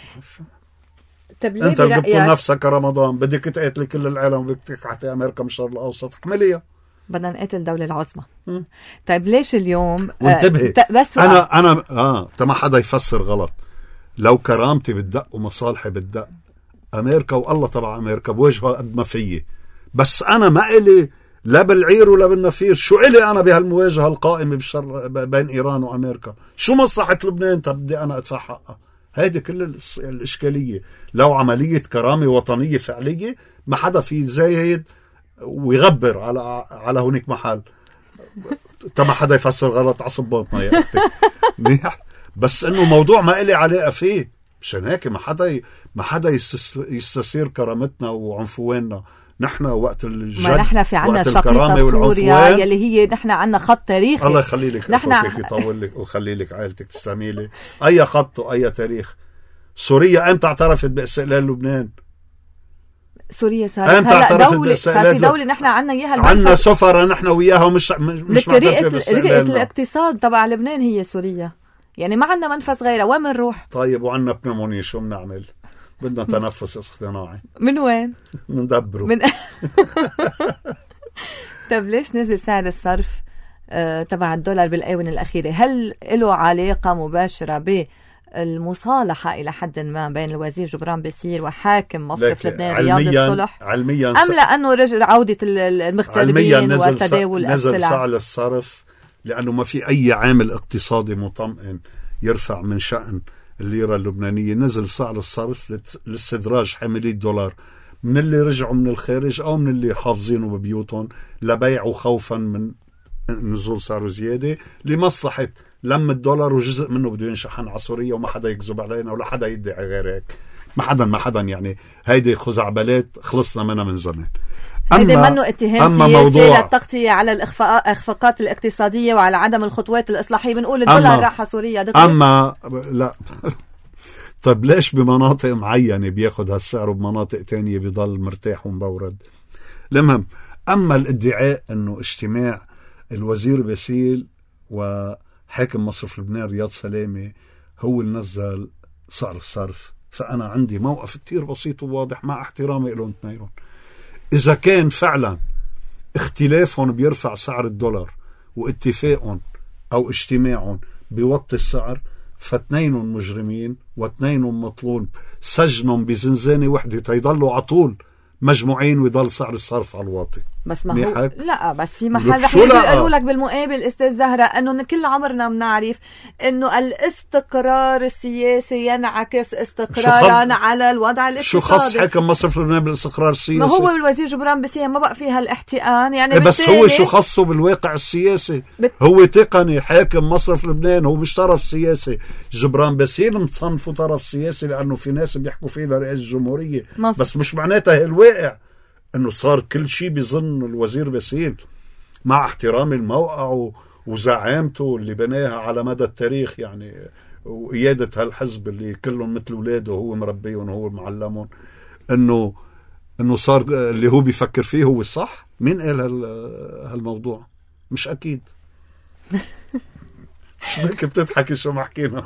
انت اللي جبت نفسك رمضان بدك تقاتل كل العالم، بدك تقعتي امريكا من الشرق الاوسط، احمليها. بدنا نقاتل الدولة العظمى. طيب ليش اليوم وانتبهي بس انا ما حدا يفسر غلط. لو كرامتي بتدق ومصالحي بتدق، امريكا والله تبع امريكا بوجهها قد ما فيي، بس انا ما إلي لا بالعير ولا بالنفير. شو إلي انا بهالمواجهة القائمة بين ايران وامريكا؟ شو مصلحة لبنان بدي انا ادفع حقها؟ هيدي كل الإشكالية. لو عملية كرامة وطنية فعلية ما حدا في زايد ويغبر على هونيك محل. ما حدا يفسر غلط عصب باطنا يا أختي. بس إنه موضوع ما إلي علاقة فيه. مشان هيك ما حدا يستثير كرامتنا وعنفواننا. نحن وقت الجد، ما نحن في عنا شقيقة سوريا يلي هي نحن عنا خط تاريخي. الله يخلي لك أخوك يطول لك ويخلي لك عائلتك، تسلمي لي. أي خط وأي تاريخ. سوريا أمتى اعترفت باستقلال لبنان؟ سوريا صارت هلا دولة، في دولة نحن عنا إياها، عنا سفرة نحن وياها مش معترفة باستقلالنا. رئة الاقتصاد تبع لبنان هي سوريا، يعني ما عنا منفذ غيرها. وين منروح؟ طيب وعنا بنمونية شو بنعمل؟ بدنا تنفس اصطناعي. من وين؟ مندبره. طب ليش نزل سعر الصرف تبع الدولار بالآونة الأخيرة؟ هل له علاقة مباشرة بالمصالحة إلى حد ما بين الوزير جبران باسيل وحاكم مصرف لبنان رياض الصلح؟ علميا أم لأنه رجل عودة المغتربين وتداول السلع؟ نزل سعر الصرف لأنه ما في أي عامل اقتصادي مطمئن يرفع من شأن الليرة اللبنانية. نزل سعر الصرف لاستدراج حاملي الدولار من اللي رجعوا من الخارج أو من اللي حافظينه ببيوتهم لبيعوا خوفا من نزول سعره زيادة لمصلحة لم الدولار، وجزء منه بده ينشحن على سوريا وما حدا يكذب علينا ولا حدا يدعي غير هيك. ما حدا يعني هيدي خزعبلات خلصنا منها من زمان. هيدا منه اتهام سياسي للتغطية على الإخفاقات الاقتصادية وعلى عدم الخطوات الإصلاحية. بنقول الدولار راح على سوريا دغري. لا طيب ليش بمناطق معينة بياخد هالسعر وبمناطق تانية بيضل مرتاح ومبورد؟ المهم، أما الادعاء أنه اجتماع الوزير باسيل وحاكم مصرف لبنان رياض سلامة هو اللي نزل سعر الصرف، فأنا عندي موقف كتير بسيط وواضح مع احترامي لهم اثنينهم. إذا كان فعلا اختلافهم بيرفع سعر الدولار واتفاقهم أو اجتماعهم بيوطي السعر، فاثنينهم مجرمين واثنينهم مطلوب سجنهم بزنزانة وحدة تيضلوا عطول مجموعين ويضل سعر الصرف على الواطي. بس ما هو لا، بس في محل رح يجي يقولوا لك بالمقابل استاذ زهرة انه كل عمرنا بنعرف انه الاستقرار السياسي ينعكس استقرارا على الوضع الاقتصادي. شو خص حكم مصرف لبنان بالاستقرار السياسي؟ ما هو الوزير جبران باسيل ما بقى فيها الاحتقان يعني. بس هو شو خصه بالواقع السياسي؟ هو تقني حاكم مصرف لبنان، هو مش طرف سياسي. جبران باسيل مصنفه طرف سياسي لانه في ناس بيحكوا فيه لرئيس الجمهورية، بس مش معناتها الواقع انه صار كل شيء بيظن الوزير باسيل، مع احترام الموقع وزعامته اللي بناها على مدى التاريخ يعني، وقيادة هالحزب اللي كلهم مثل اولاده وهو مربيهم وهو معلمهم، انه صار اللي هو بيفكر فيه هو الصح. مين قال هالموضوع؟ مش اكيد. شو هيك بتضحكي؟ شو ما حكينا؟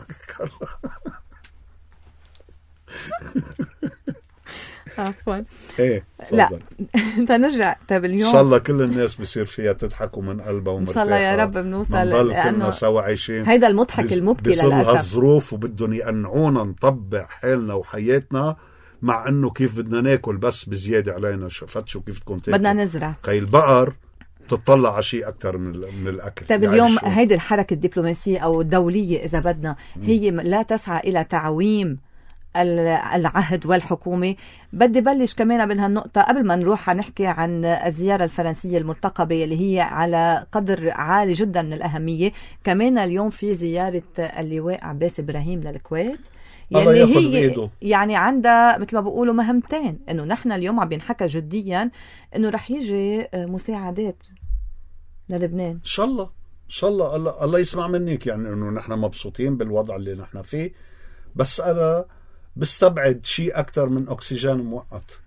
عفوا. ايه لا انت نرجع. طيب اليوم ان شاء الله كل الناس بصير فيها تضحكوا من قلبها ومرتاحه ان شاء الله يا رب بنوصل، لانه سوا عايشين. هيدا المضحك المبكي للاسف هالظروف وبدهم يقنعونا نطبع حالنا وحياتنا، مع انه كيف بدنا ناكل بس بزياده علينا. فتشوا كيف تكون تاكل، بدنا نزرع. خي البقر تطلع على شيء اكثر من الاكل. طيب اليوم هيدي الحركه الدبلوماسيه او الدوليه اذا بدنا هي لا تسعى الى تعويم العهد والحكومة. بدي بلش كمان بهالنقطة قبل ما نروح نحكي عن الزيارة الفرنسية المرتقبة اللي هي على قدر عالي جدا من الأهمية. كمان اليوم في زيارة اللواء عباس إبراهيم للكويت يلي هي يعني عندها مثل ما بقولوا مهمتين، انه نحن اليوم عم بينحكى جديا انه رح يجي مساعدات للبنان. ان شاء الله الله يسمع منك، يعني انه نحن مبسوطين بالوضع اللي نحن فيه، بس انا بستبعد شيء أكتر من أكسجين مؤقت.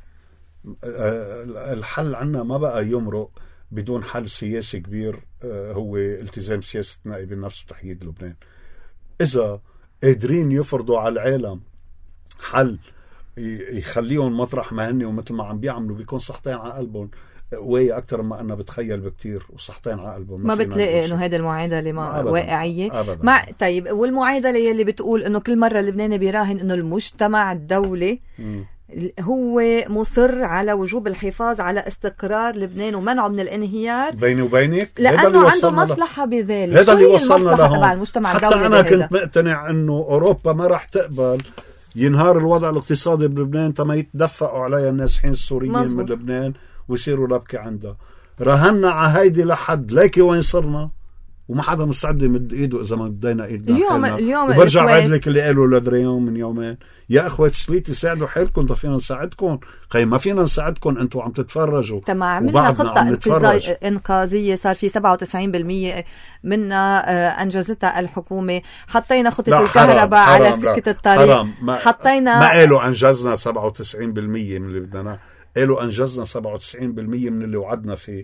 الحل عنا ما بقى يمرق بدون حل سياسي كبير، هو التزام سياسة نائب النفس وتحييد لبنان. إذا قادرين يفرضوا على العالم حل يخليهم مطرح ما هني ومثل ما عم بيعملوا بيكون صحتين على قلبهم قوية أكتر ما أنا بتخيل بكتير، وصحتين على قلبهم. ما بتلاقي إنه هيدا المعادلة ما واقعية أبداً. طيب والمعادلة اللي بتقول إنه كل مرة لبنان بيراهن إنه المجتمع الدولي هو مصر على وجوب الحفاظ على استقرار لبنان ومنعه من الانهيار بيني وبينك، لأنه عنده مصلحة بذلك. هذا اللي وصلنا له. حتى أنا كنت مقتنع أنه أوروبا ما راح تقبل ينهار الوضع الاقتصادي بلبنان تما يتدفقوا عليها النازحين السوريين من لبنان ويصيروا لبكي عندها. رهنا على هيدي لحد ليكي وين صرنا، وما حدا مستعد يمد ايده اذا ما بدينا ايدنا اليوم وبرجع بعد لك اللي قالوا لدريون من يومين، يا اخوة شليتي ساعدوا حالكم، طب فينا نساعدكم؟ ما فينا نساعدكم، انتوا عم تتفرجوا. تمام، عملنا خطة انقاذية صار في 97% منها انجزتها الحكومة. حطينا خطة الكهرباء على سكة الطريق. حطينا، ما قالوا انجزنا 97% من اللي بدنا، قالوا انجزنا 97% من اللي وعدنا فيه.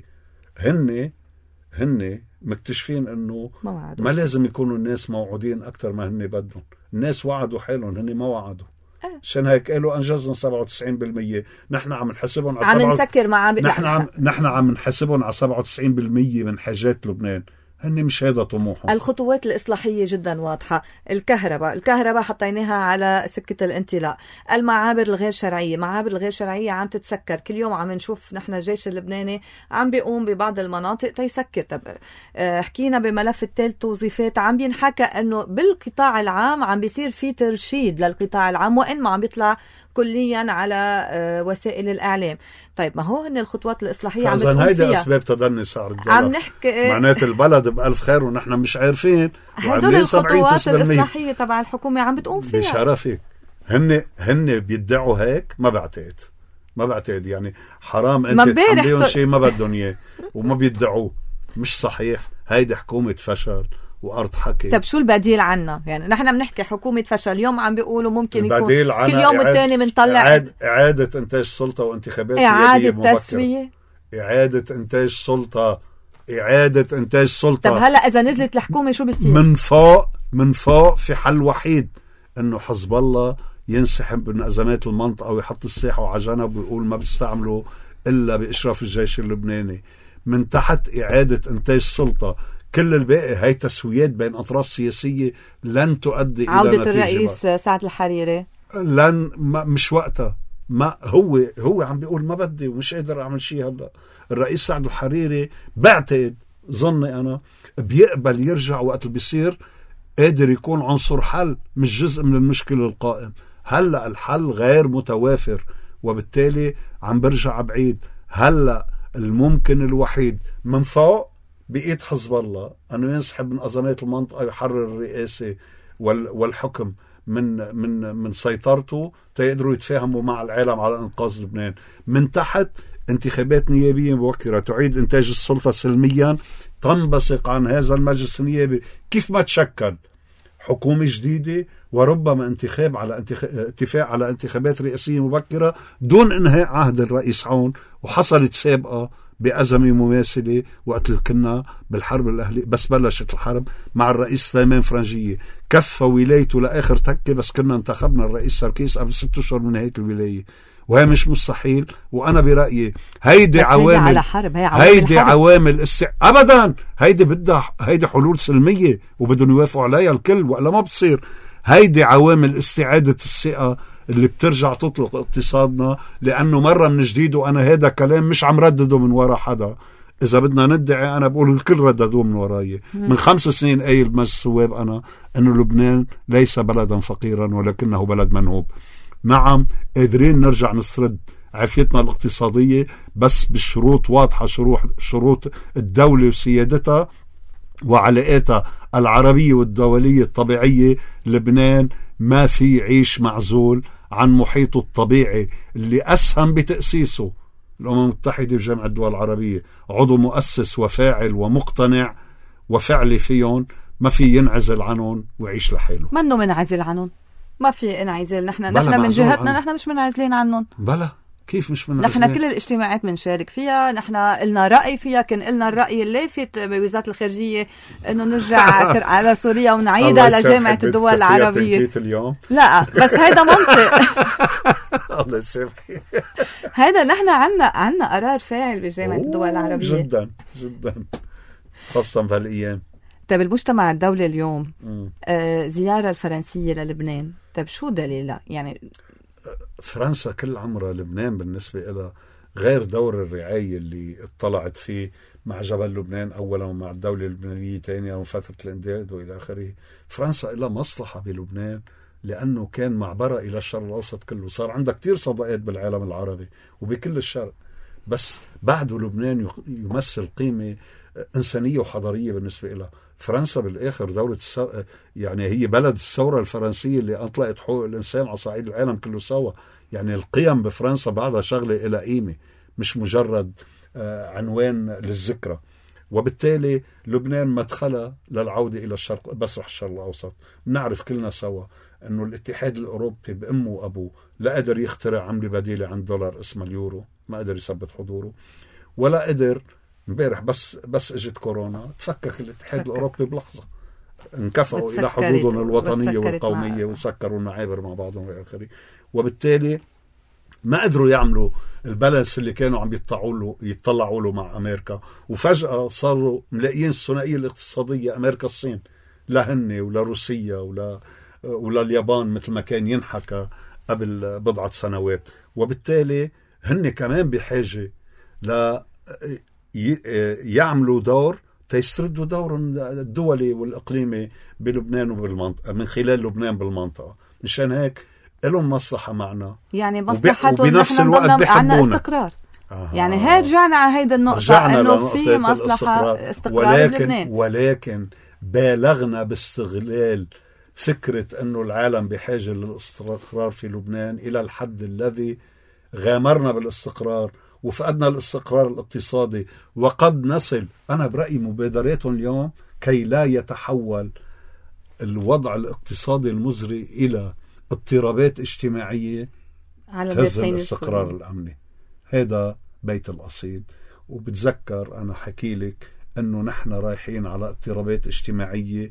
هن مكتشفين انه ما لازم يكونوا الناس موعودين اكثر ما هن بدهم. الناس وعدوا حالهم، هن ما وعدوا. عشان هيك قالوا انجزنا 97%. نحن عم نحسبهم على عم نسكر مع نحن عم نحسبهم على 97% من حاجات لبنان. هن مش هذا طموحهم. الخطوات الإصلاحية جدا واضحة. الكهرباء حطيناها على سكة الانطلاق. المعابر الغير شرعية عم تتسكر كل يوم. عم نشوف نحن الجيش اللبناني عم بيقوم ببعض المناطق تيسكر. طب حكينا بملف التوظيفات، عم بينحكى انه بالقطاع العام عم بيصير في ترشيد للقطاع العام وإن ما عم بيطلع كليا على وسائل الإعلام. طيب ما هو هن الخطوات الإصلاحية عم بتقوم هيدا أسباب تدني سعر الدولار. عم نحكي معنات البلد بألف خير ونحن مش عارفين. هدول الخطوات الإصلاحية تبع الحكومة عم بتقوم فيها. بشرفك. هن بيدعوا هيك. ما بعتقد يعني حرام انت تحمليهم شيء ما بدهم اياه وما بيدعوه. مش صحيح. هيدي حكومة فشل وأرض حكي. طب شو البديل عنا؟ يعني نحن بنحكي حكومة فشل، اليوم عم بيقولوا ممكن يكون كل يوم والتاني بنطلع إعادة إنتاج سلطة وانتخابات إعادة تسوية، إعادة إنتاج سلطة. طب هلأ إذا نزلت الحكومة شو بيصير؟ من فوق في حل وحيد، إنه حزب الله ينسحب من أزمات المنطقة ويحط السلاح على جنب ويقول ما بيستعملوا إلا بإشراف الجيش اللبناني. من تحت إعادة إنتاج سلطة. كل الباقي هاي تسويات بين أطراف سياسية لن تؤدي إلى عودة نتيجة. الرئيس سعد الحريري مش وقتها. ما هو عم بيقول ما بدي ومش قادر أعمل شيء. هلا الرئيس سعد الحريري بعتقد ظني أنا بيقبل يرجع وقت اللي بيصير قادر يكون عنصر حل مش جزء من المشكلة القائم. هلا الحل غير متوافر وبالتالي عم برجع بعيد. هلا الممكن الوحيد من فوق بإيد حزب الله أنه ينسحب من أزمات المنطقة، يحرر الرئاسة والحكم من سيطرته تيقدروا يتفاهموا مع العالم على إنقاذ لبنان. من تحت انتخابات نيابية مبكرة تعيد إنتاج السلطة سلميا، تنبثق عن هذا المجلس النيابي كيف ما تشكل حكومة جديدة وربما اتفاق على انتخابات رئاسية مبكرة دون انهاء عهد الرئيس عون. وحصلت سابقة بأزمة مماثلة وقت اللي كنا بالحرب الأهلية، بس بلشت الحرب مع الرئيس ثيمان فرنجية كفى ولايته لآخر تكة، بس كنا انتخبنا الرئيس سركيس قبل 6 أشهر من نهاية الولاية. وهي مش مستحيل. وأنا برأيي هيدي عوامل أبدا هيدي حلول سلمية وبدهم يوافقوا عليها الكل وإلا ما بتصير. هيدي عوامل استعادة الثقة اللي بترجع تطلق اقتصادنا. لأنه مرة من جديد، وأنا هذا كلام مش عم ردده من وراء حدا، إذا بدنا ندعي أنا بقول الكل رددوه من وراي. من 5 سنين قايل بمجلس النواب أنا أنه لبنان ليس بلدا فقيرا ولكنه بلد منهوب. نعم قادرين نرجع نسرد عافيتنا الاقتصادية بس بالشروط واضحة، شروط الدولة وسيادتها وعلاقاتها العربية والدولية الطبيعية. لبنان ما في يعيش معزول عن محيطه الطبيعي اللي أسهم بتأسيسه الأمم المتحدة وجامعة الدول العربية، عضو مؤسس وفاعل ومقتنع وفعلي فيهم. ما في ينعزل عنهم ويعيش لحاله. منه منعزل عنهم، ما في انعزال. نحن من جهتنا نحن مش منعزلين عنهم. بلا كيف مش منعزلين؟ نحن كل الاجتماعات بنشارك فيها. نحن قلنا رأي فيها، كان قلنا الرأي اللافت بوزارة الخارجية انه نرجع على سوريا ونعيدها لجامعة الدول العربية اليوم. لا بس هيدا منطق. الله يسامحك. هيدا نحن عنا قرار فاعل بجامعة الدول العربية جدا جدا خاصة بهالأيام. طيب المجتمع الدولي اليوم زيارة الفرنسية للبنان، طيب شو دليلها؟ يعني فرنسا كل عمرها لبنان بالنسبة إلى غير دور الرعاية اللي اطلعت فيه مع جبل لبنان أولا ومع الدولة اللبنانية ثانيا وفترة الإمداد وإلى آخره. فرنسا إلى مصلحة بلبنان لأنه كان معبرة إلى الشرق الأوسط كله، صار عندها كتير صداقات بالعالم العربي وبكل الشرق، بس بعده لبنان يمثل قيمة إنسانية وحضارية بالنسبة لها. فرنسا بالآخر دولة يعني هي بلد الثورة الفرنسية اللي أطلقت حقوق الإنسان على صعيد العالم كله سوا. يعني القيم بفرنسا بعدها شغلة إلى قيمة، مش مجرد عنوان للذكرى. وبالتالي لبنان مدخلة للعودة إلى الشرق، مسرح الشرق الأوسط. نعرف كلنا سوا أنه الاتحاد الأوروبي بأمه وأبوه لا قدر يخترع عملة بديلة عن دولار اسمها اليورو، ما قدر يثبت حضوره، ولا قدر امبارح بس اجت كورونا تفكك الاتحاد الأوروبي بلحظة، انكفأوا إلى حدودهم الوطنية والقومية وسكروا المعابر مع بعضهم إلى آخره. وبالتالي ما قدروا يعملوا البالانس اللي كانوا عم يطلعوا له مع أمريكا، وفجأة صاروا ملاقيين الثنائية الاقتصادية أمريكا الصين، لا هن ولا روسيا ولا اليابان مثل ما كان ينحكى قبل بضعة سنوات. وبالتالي هن كمان بحاجة لا يعملوا دور تيستردوا دور الدولي والإقليمي بلبنان وبالمنطقة من خلال لبنان بالمنطقة. مشان هيك لهم مصلحة معنا، يعني مصلحتهم وبنفس الوقت بيحبونا. استقرار. يعني هاي رجعنا على هيدا النقطة إنه في مصلحة استقرار بلبنان، ولكن بالغنا باستغلال فكرة أنه العالم بحاجة للاستقرار في لبنان إلى الحد الذي غامرنا بالاستقرار وفقدنا الاستقرار الاقتصادي. وقد نصل، أنا برأيي مبادرات اليوم كي لا يتحول الوضع الاقتصادي المزري إلى اضطرابات اجتماعية تهز الاستقرار الأمني. هذا بيت القصيد. وبتذكر أنا حكي لك أنه نحن رايحين على اضطرابات اجتماعية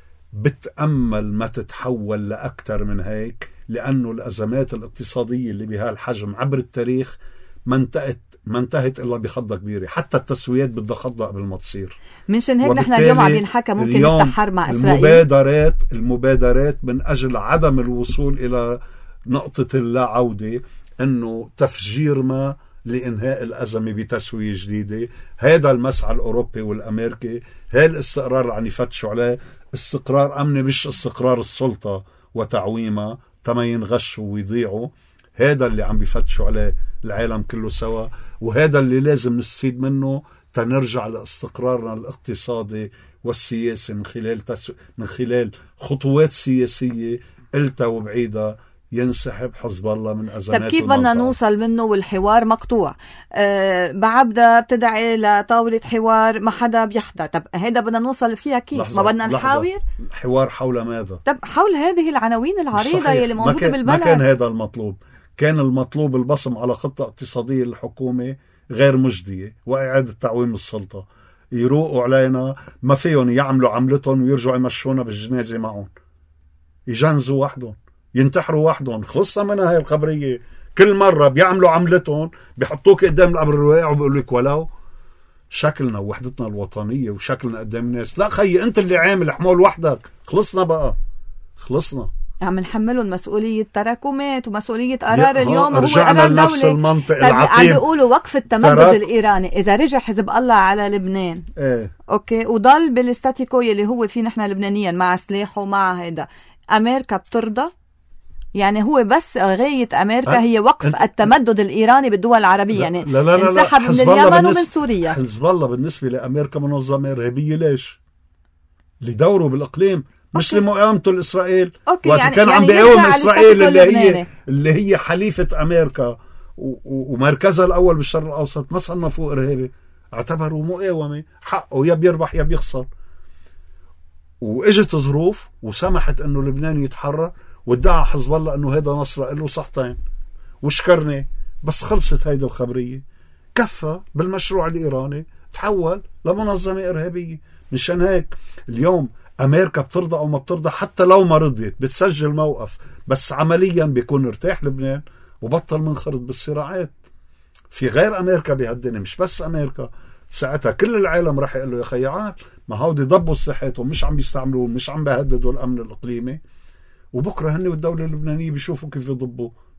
بتأمل ما تتحول لأكثر من هيك، لأنه الأزمات الاقتصادية اللي بها الحجم عبر التاريخ ما انتهت إلا بخضة كبيرة. حتى التسويات بدها خضة قبل ما تصير. منشان هيك نحن اليوم عم ينحكى ممكن نستحر مع إسرائيل. المبادرات من أجل عدم الوصول إلى نقطة اللا عودة، أنه تفجير ما لإنهاء الأزمة بتسوية جديدة. هذا المسعى الأوروبي والأمريكي، هذا الاستقرار اللي عم يفتشوا عليه استقرار أمني، مش استقرار السلطة وتعويمها تما ينغشوا ويضيعوا. هذا اللي عم بيفتشوا عليه العالم كله سوا، وهذا اللي لازم نستفيد منه تنرجع لاستقرارنا الاقتصادي والسياسي من خلال خطوات سياسية قلتها وبعيدة ينسحب حزب الله من أزمات. طب كيف بدنا نوصل منه والحوار مقطوع؟ بعبدة بتدعي لطاولة حوار ما حدا بيحضر. طب هيدا بدنا نوصل فيها كيف؟ ما بدنا نحاور؟ حوار حول ماذا؟ طب حول هذه العناوين العريضة يلي موجودة بالبلد. ما كان هذا المطلوب. كان المطلوب البصم على خطة اقتصادية للحكومة غير مجدية وإعادة تعويم السلطة. يروقوا علينا، ما فيهم يعملوا عملتهم ويرجعوا يمشونا بالجنازة معهم، يجنزوا وحدهم، ينتحروا وحدهم. خلصنا منها هاي الخبرية. كل مرة بيعملوا عملتهم بيحطوك قدام القبر الواقع وبيقولوا لك ولو شكلنا ووحدتنا الوطنية وشكلنا قدام الناس. لا خيي، انت اللي عامل حمول وحدك. خلصنا بقى، خلصنا. عم نحملهم مسؤولية تراكمات ومسؤولية قرار اليوم. رجعنا لنفس المنطق العقيم. عم بيقولوا وقف التمدد الإيراني إذا رجع حزب الله على لبنان أوكي وضل بالستاتيكو اللي هو فيه نحن لبنانيا مع سلاحه ومع هيدا، أمريكا بترضى؟ يعني هو بس غاية أمريكا هي وقف التمدد الإيراني بالدول العربية. يعني انسحب من اليمن ومن سوريا. حزب الله بالنسبة لأمريكا منظمة إرهابية. ليش؟ لدوره بالإقليم، مش لمقاومته لإسرائيل. وقت يعني كان عم بيقاوم إسرائيل اللي هي حليفة أمريكا ومركزها الأول بالشرق الأوسط، ما صنفوه إرهابي، اعتبروا مقاومة، حقه يا بيربح يا بيخسر. وإجت ظروف وسمحت أنه لبنان يتحرر، وادعى حزب الله أنه هذا نصر له صحتين وشكرني. بس خلصت هيدا الخبرية، كفى بالمشروع الإيراني، تحول لمنظمة إرهابية. مشان هيك اليوم أمريكا بترضى أو ما بترضى، حتى لو ما رضيت بتسجل موقف، بس عمليا بيكون ارتاح لبنان وبطل منخرط بالصراعات. في غير أمريكا بهالدنيا، مش بس أمريكا. ساعتها كل العالم راح يقول له يا خيعات ما هودي ضبوا صحتهم، مش عم بيستعملوه، مش عم بيهددوا الأمن الإقليمي. وبكرة هن والدولة اللبنانية بيشوفوا كيف يضبوا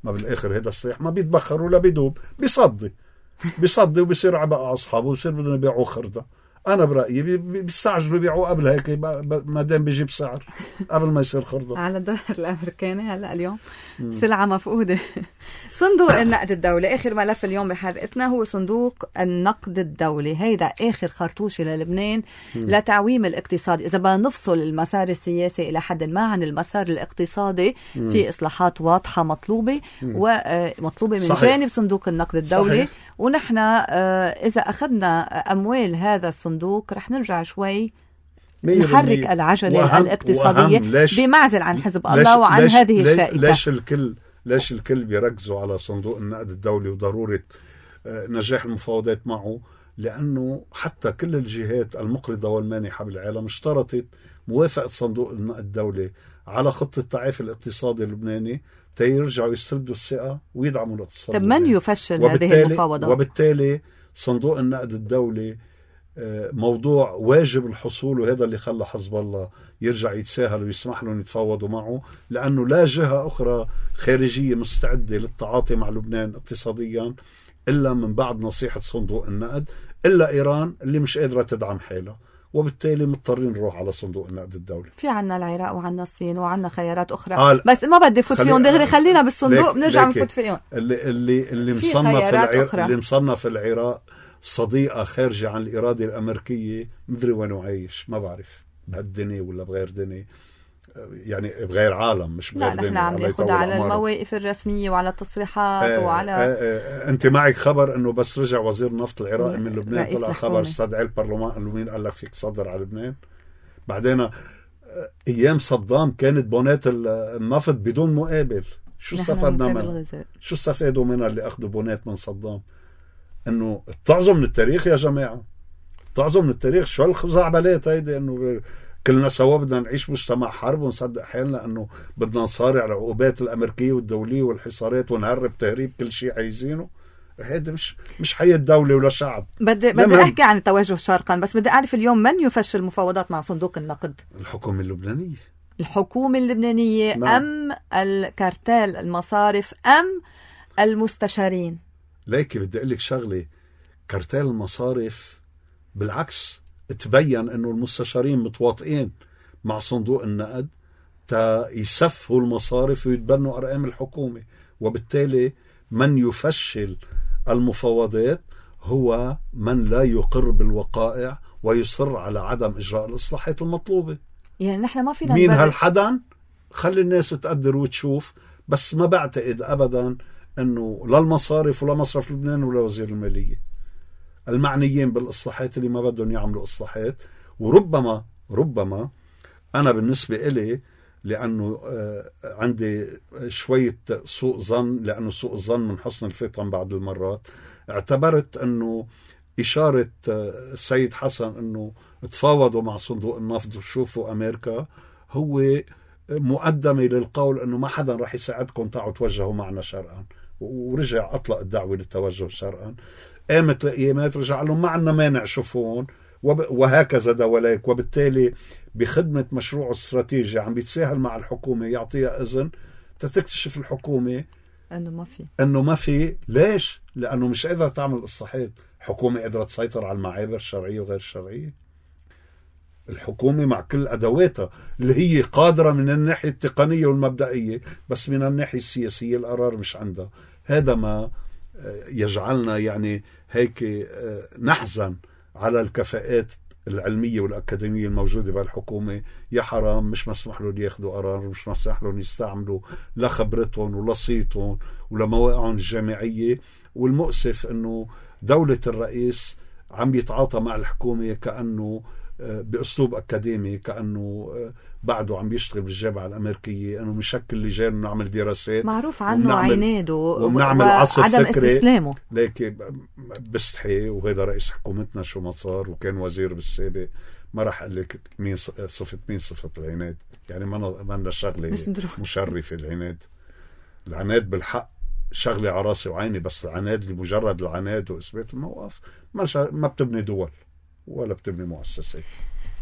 ما بالآخر هذا السلاح ما بيتبخر ولا بيدوب، بيصدي وبيصير عباء أصحابه وبيصير بدهم يبيعوه خردة. أنا برأيي بيستعجلوا يبيعوه قبل هيك، ما دام بيجيب سعر قبل ما يصير خردة. على الدولار الأمريكاني هلأ اليوم سلعة مفقودة. صندوق النقد الدولي، آخر ملف اليوم بحلقتنا هو صندوق النقد الدولي. هيدا آخر خرطوشة للبنان لتعويم الاقتصاد. إذا بدنا نفصل المسار السياسي إلى حد ما عن المسار الاقتصادي، في إصلاحات واضحة مطلوبة ومطلوبة من جانب صندوق النقد الدولي. صحيح. ونحن إذا أخذنا أموال هذا الصندوق رح نرجع شوي نحرك العجلة الاقتصادية بمعزل عن حزب الله وعن هذه الشائكة. ليش الكل بيركزوا على صندوق النقد الدولي وضرورة نجاح المفاوضات معه؟ لأنه حتى كل الجهات المقرضة والمانحة بالعالم اشترطت موافقة صندوق النقد الدولي على خطة التعافي الاقتصادي اللبناني تيرجعوا يستردوا الثقة ويدعموا الاقتصاد. طب من يفشل هذه المفاوضات؟ وبالتالي صندوق النقد الدولي موضوع واجب الحصول، وهذا اللي خلى حزب الله يرجع يتساهل ويسمح لهم يتفاوضوا معه، لأنه لا جهة أخرى خارجية مستعدة للتعاطي مع لبنان اقتصاديا إلا من بعد نصيحة صندوق النقد، إلا إيران اللي مش قادرة تدعم حالها. وبالتالي مضطرين نروح على صندوق النقد الدولي. في عنا العراق وعنا الصين وعنا خيارات أخرى، بس ما بدي فوت فيهم دغري، خلينا بالصندوق بنرجع نفوت فيهم. اللي مصنف العراق صديقة خارجة عن الإرادة الأمريكية، مدري وين عايش، ما بعرف بهالدنيا ولا بغير دنيا، يعني بغير عالم مش بغير دنيا. لا نحن عم ناخد على المواقف الرسمية وعلى التصريحات وعلى أنت معك خبر أنه بس رجع وزير نفط العراقي من لبنان طلع خبر استدعي البرلمان، قالوا مين قال لك فيك تصدر على لبنان؟ بعدين أيام صدام كانت بونات النفط بدون مقابل. شو استفدنا منها؟ شو استفادوا منها اللي أخذوا بونات من صدام؟ انه اتعظوا من التاريخ يا جماعة، اتعظوا من التاريخ. شو الخزعبلات هيدي انه كلنا سوا بدنا نعيش مجتمع حرب ونصدق حالنا انه بدنا نصارع العقوبات الامريكية والدولية والحصارات ونهرب تهريب كل شيء عايزينه؟ هيدا مش حياة دولة ولا شعب. بدي احكي عن التوجه شرقا، بس بدي اعرف اليوم من يفشل المفاوضات مع صندوق النقد؟ الحكومة اللبنانية. الحكومة اللبنانية. نعم. ام الكارتال المصارف ام المستشارين؟ ليكي بدي أقول لك شغلة، كارتال المصارف بالعكس تبين أنه المستشارين متواطئين مع صندوق النقد تا يسفوا المصارف ويتبنوا أرقام الحكومة، وبالتالي من يفشل المفاوضات هو من لا يقر بالوقائع ويصر على عدم إجراء الإصلاحات المطلوبة. يعني نحن ما فينا مين هالحدا؟ خلي الناس تقدر وتشوف، بس ما بعتقد أبدا أنه لا المصارف ولا مصرف لبنان ولا وزير المالية المعنيين بالإصلاحات اللي ما بدهم يعملوا إصلاحات. وربما أنا بالنسبة إلي، لأنه عندي شوية سوء ظن، لأنه سوء الظن من حسن الفطن بعض المرات، اعتبرت أنه إشارة السيد حسن أنه تفاوضوا مع صندوق النفط وشوفوا أمريكا هو مقدمة للقول أنه ما حدا رح يساعدكم تعوا توجهوا معنا شرقا، ورجع أطلق الدعوة للتوجه شرقا. قامت الأيامات رجع لهم ما عنا مانع شوفون، وهكذا دواليك. وبالتالي بخدمة مشروعه الاستراتيجي عم بيتساهل مع الحكومة يعطيها إذن تكتشف الحكومة أنه ما في. ليش؟ لأنه مش قادرة تعمل إصلاحات. حكومة قادرة تسيطر على المعابر الشرعية وغير الشرعية؟ الحكومة مع كل أدواتها اللي هي قادرة من الناحية التقنية والمبدئية، بس من الناحية السياسية القرار مش عندها. هذا ما يجعلنا يعني هيك نحزن على الكفاءات العلمية والأكاديمية الموجودة بالحكومة. يا حرام مش مسمح لهم ياخدوا قرار، مش مسمح لهم يستعملوا لا خبرتهم ولا صيتهم ولا مواقعهم الجامعية. والمؤسف أنه دولة الرئيس عم يتعاطى مع الحكومة كأنه بأسلوب أكاديمي، كأنه بعده عم بيشتغل بالجامعة الأمريكية، أنه مشكل لجان ونعمل دراسات معروف عنه عناد وبنعمل عصف عدم فكري. استسلامه. لكن بستحي، وهذا رئيس حكومتنا شو ما صار وكان وزير بالسابق، ما راح أقول لك مين صفة العناد. يعني ما لنا شغلة مشرفة العناد بالحق شغلة على راسي وعيني، بس العناد لمجرد العناد وإثبات الموقف ما بتبني دول ولا بتبني مؤسسات.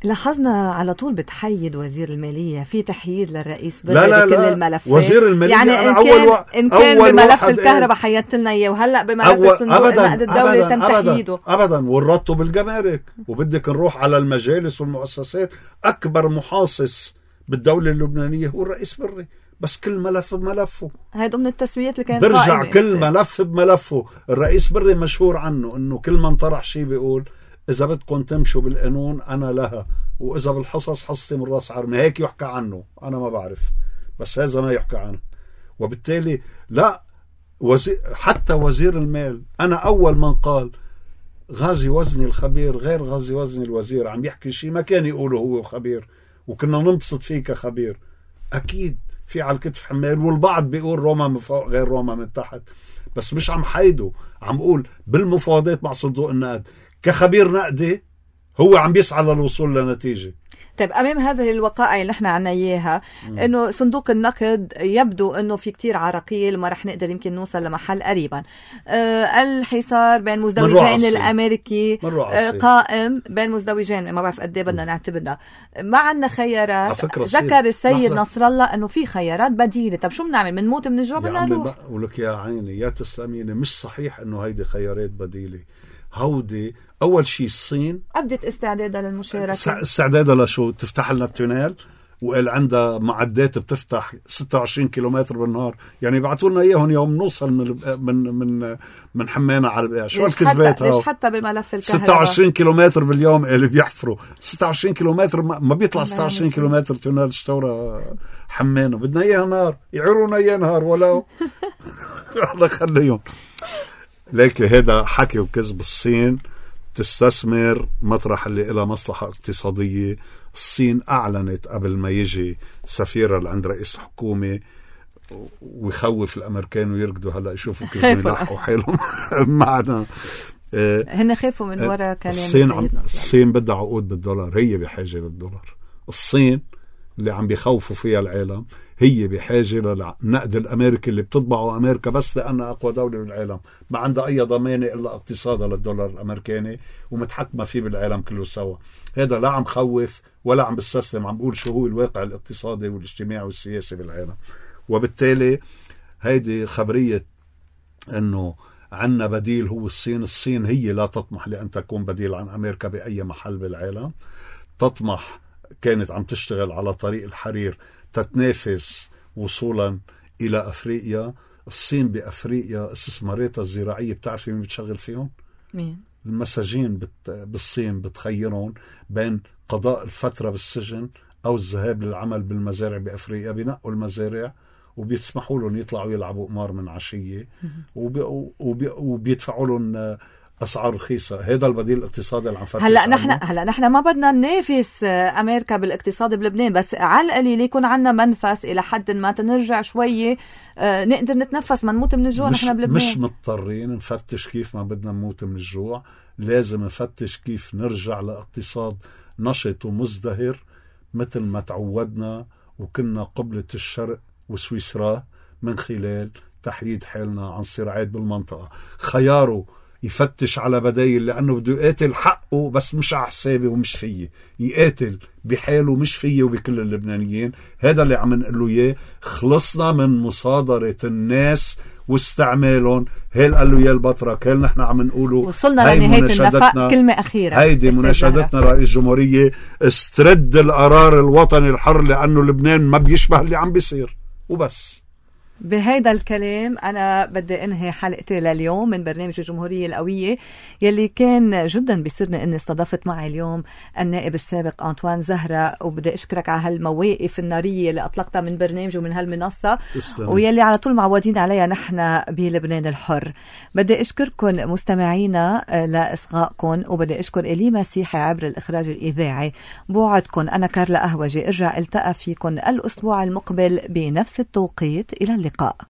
لاحظنا على طول بتحيد وزير المالية في تحييد للرئيس لا لا بكل لا الملفات. وزير المالية يعني إن كان بملف الكهرباء حيدت لنا إياه، وهلأ بملف الصندوق النقد الدولي تم تحييده أبدا ورطوا بالجمارك. وبدك نروح على المجالس والمؤسسات، أكبر محاصص بالدولة اللبنانية هو الرئيس بري، بس كل ملف بملفه. هاي ضمن التسويات اللي كانت برجع كل ملف بملفه. الرئيس بري مشهور عنه انه كل من طرح شيء بيقول اذا بدكم تمشوا بالقانون انا لها، واذا بالحصص حصتي من راس عرمي. هيك يحكى عنه، انا ما بعرف، بس هذا ما يحكى عنه. وبالتالي لا حتى وزير المال، انا اول من قال غازي وزني الخبير غير غازي وزني الوزير، عم يحكي شيء ما كان يقوله هو خبير، وكنا ننبسط فيه كخبير. اكيد في على الكتف حمال، والبعض بيقول روما من فوق غير روما من تحت، بس مش عم حيده. عم قول بالمفاوضات مع صندوق النقد كخبير نقدي هو عم بيسعى للوصول لنتيجة. طيب أمام هذه الوقائع اللي احنا عنا إياها، إنه صندوق النقد يبدو إنه في كتير عراقيل وما رح نقدر يمكن نوصل لمحل قريبا. الحصار بين مزدوجين الأمريكي قائم بين مزدوجين، ما بعرف قد ايه بدنا نعتبرنا. ما عنا خيارات. ذكر السيد نصر الله إنه في خيارات بديلة. طب شو بنعمل؟ بنموت من الجوع بدنا نروح؟ ولك يا عيني يا تسلميني، مش صحيح إنه هيدي خيارات بديلة. هودي أول شيء الصين أبدت استعدادها للمشاركة. استعدادها لشو؟ تفتح لنا التونيل، وقال عندها معدات بتفتح 26 كيلومتر بالنهار. يعني بعتوا لنا إياهم يوم نوصل من حمانة على البقاع. شو الكذبات هاو؟ ليش حتى بملف الكهرباء 26 كيلومتر باليوم اللي بيحفروا 26 كيلومتر ما بيطلع 26 كيلومتر تونيل شتورة حمانة. بدنا إياها نهار، يعيرونا إياها نهار ولو الله يخليهم. لكن هذا حكي وكذب. الصين تستثمر مطرح اللي إلها مصلحة اقتصادية. الصين أعلنت قبل ما يجي سفيرها اللي عند رئيس حكومة ويخوف الأمريكان ويركضوا هلأ يشوفوا كيف يلحقوا حالهم معنا. هن خافوا من وراء كلام الصين بدها عقود بالدولار، هي بحاجة للدولار. الصين اللي عم بيخوفوا فيها العالم هي بحاجة للنقد الأمريكي اللي بتطبعه أمريكا بس لأنها أقوى دولة بالعالم. ما عندها أي ضمانة إلا اقتصادها للدولار الأمريكاني ومتحكمة فيه بالعالم كله سوا. هذا لا عم خوف ولا عم بستسلم، عم بقول شو هو الواقع الاقتصادي والاجتماعي والسياسي بالعالم. وبالتالي هيدي خبرية أنه عنا بديل هو الصين. الصين هي لا تطمح لأن تكون بديل عن أمريكا بأي محل بالعالم. تطمح، كانت عم تشتغل على طريق الحرير تتنافس وصولا إلى أفريقيا. الصين بأفريقيا استثماراتها الزراعية بتعرفي مين بتشغل فيهم؟ مين؟ المساجين بالصين بتخيرون بين قضاء الفترة بالسجن أو الذهاب للعمل بالمزارع بأفريقيا. بينقوا المزارع وبيسمحوا لهم يطلعوا يلعبوا قمار من عشية وبيدفعوا لهم أسعار رخيصة. هذا البديل الاقتصادي اللي عم فتش. هلا نحن ما بدنا ننافس أمريكا بالاقتصاد بلبنان، بس على القليل يكون عنا منفس إلى حد ما تنرجع شوية نقدر نتنفس، ما نموت من الجوع. نحن بلبنان مش مضطرين نفتش كيف ما بدنا نموت من الجوع، لازم نفتش كيف نرجع لاقتصاد نشط ومزدهر مثل ما تعودنا وكنا قبلة الشرق وسويسرا من خلال تحييد حالنا عن صراعات بالمنطقة. خياره يفتش على بدايل لأنه بده يقاتل حقه، بس مش على حسابي ومش فيه. يقاتل بحاله مش فيه وبكل اللبنانيين. هذا اللي عم نقوله إياه. خلصنا من مصادرة الناس واستعمالهم. هل قالوا يا البطرك، هل نحن عم نقوله وصلنا لنهاية النفق. كلمة أخيرة، هيدي مناشدتنا رئيس الجمهورية: استرد القرار الوطني الحر لأنه لبنان ما بيشبه اللي عم بيصير وبس. بهيدا الكلام أنا بدي أنهي حلقتي لليوم من برنامج الجمهورية القوية، يلي كان جدا بيسرني أني استضفت معي اليوم النائب السابق أنطوان زهرة. وبدي أشكرك على هالمواقف النارية اللي أطلقتها من برنامج ومن هالمنصة ويلي على طول معودين عليها نحن بلبنان الحر. بدي أشكركم مستمعينا لإصغائكم، وبدي أشكر إلي مسيحي عبر الإخراج الإذاعي. بوعدكم أنا كارلا أهوجي ارجع التقى فيكم الأسبوع المقبل بنفس التوقيت. إلى اللقاء.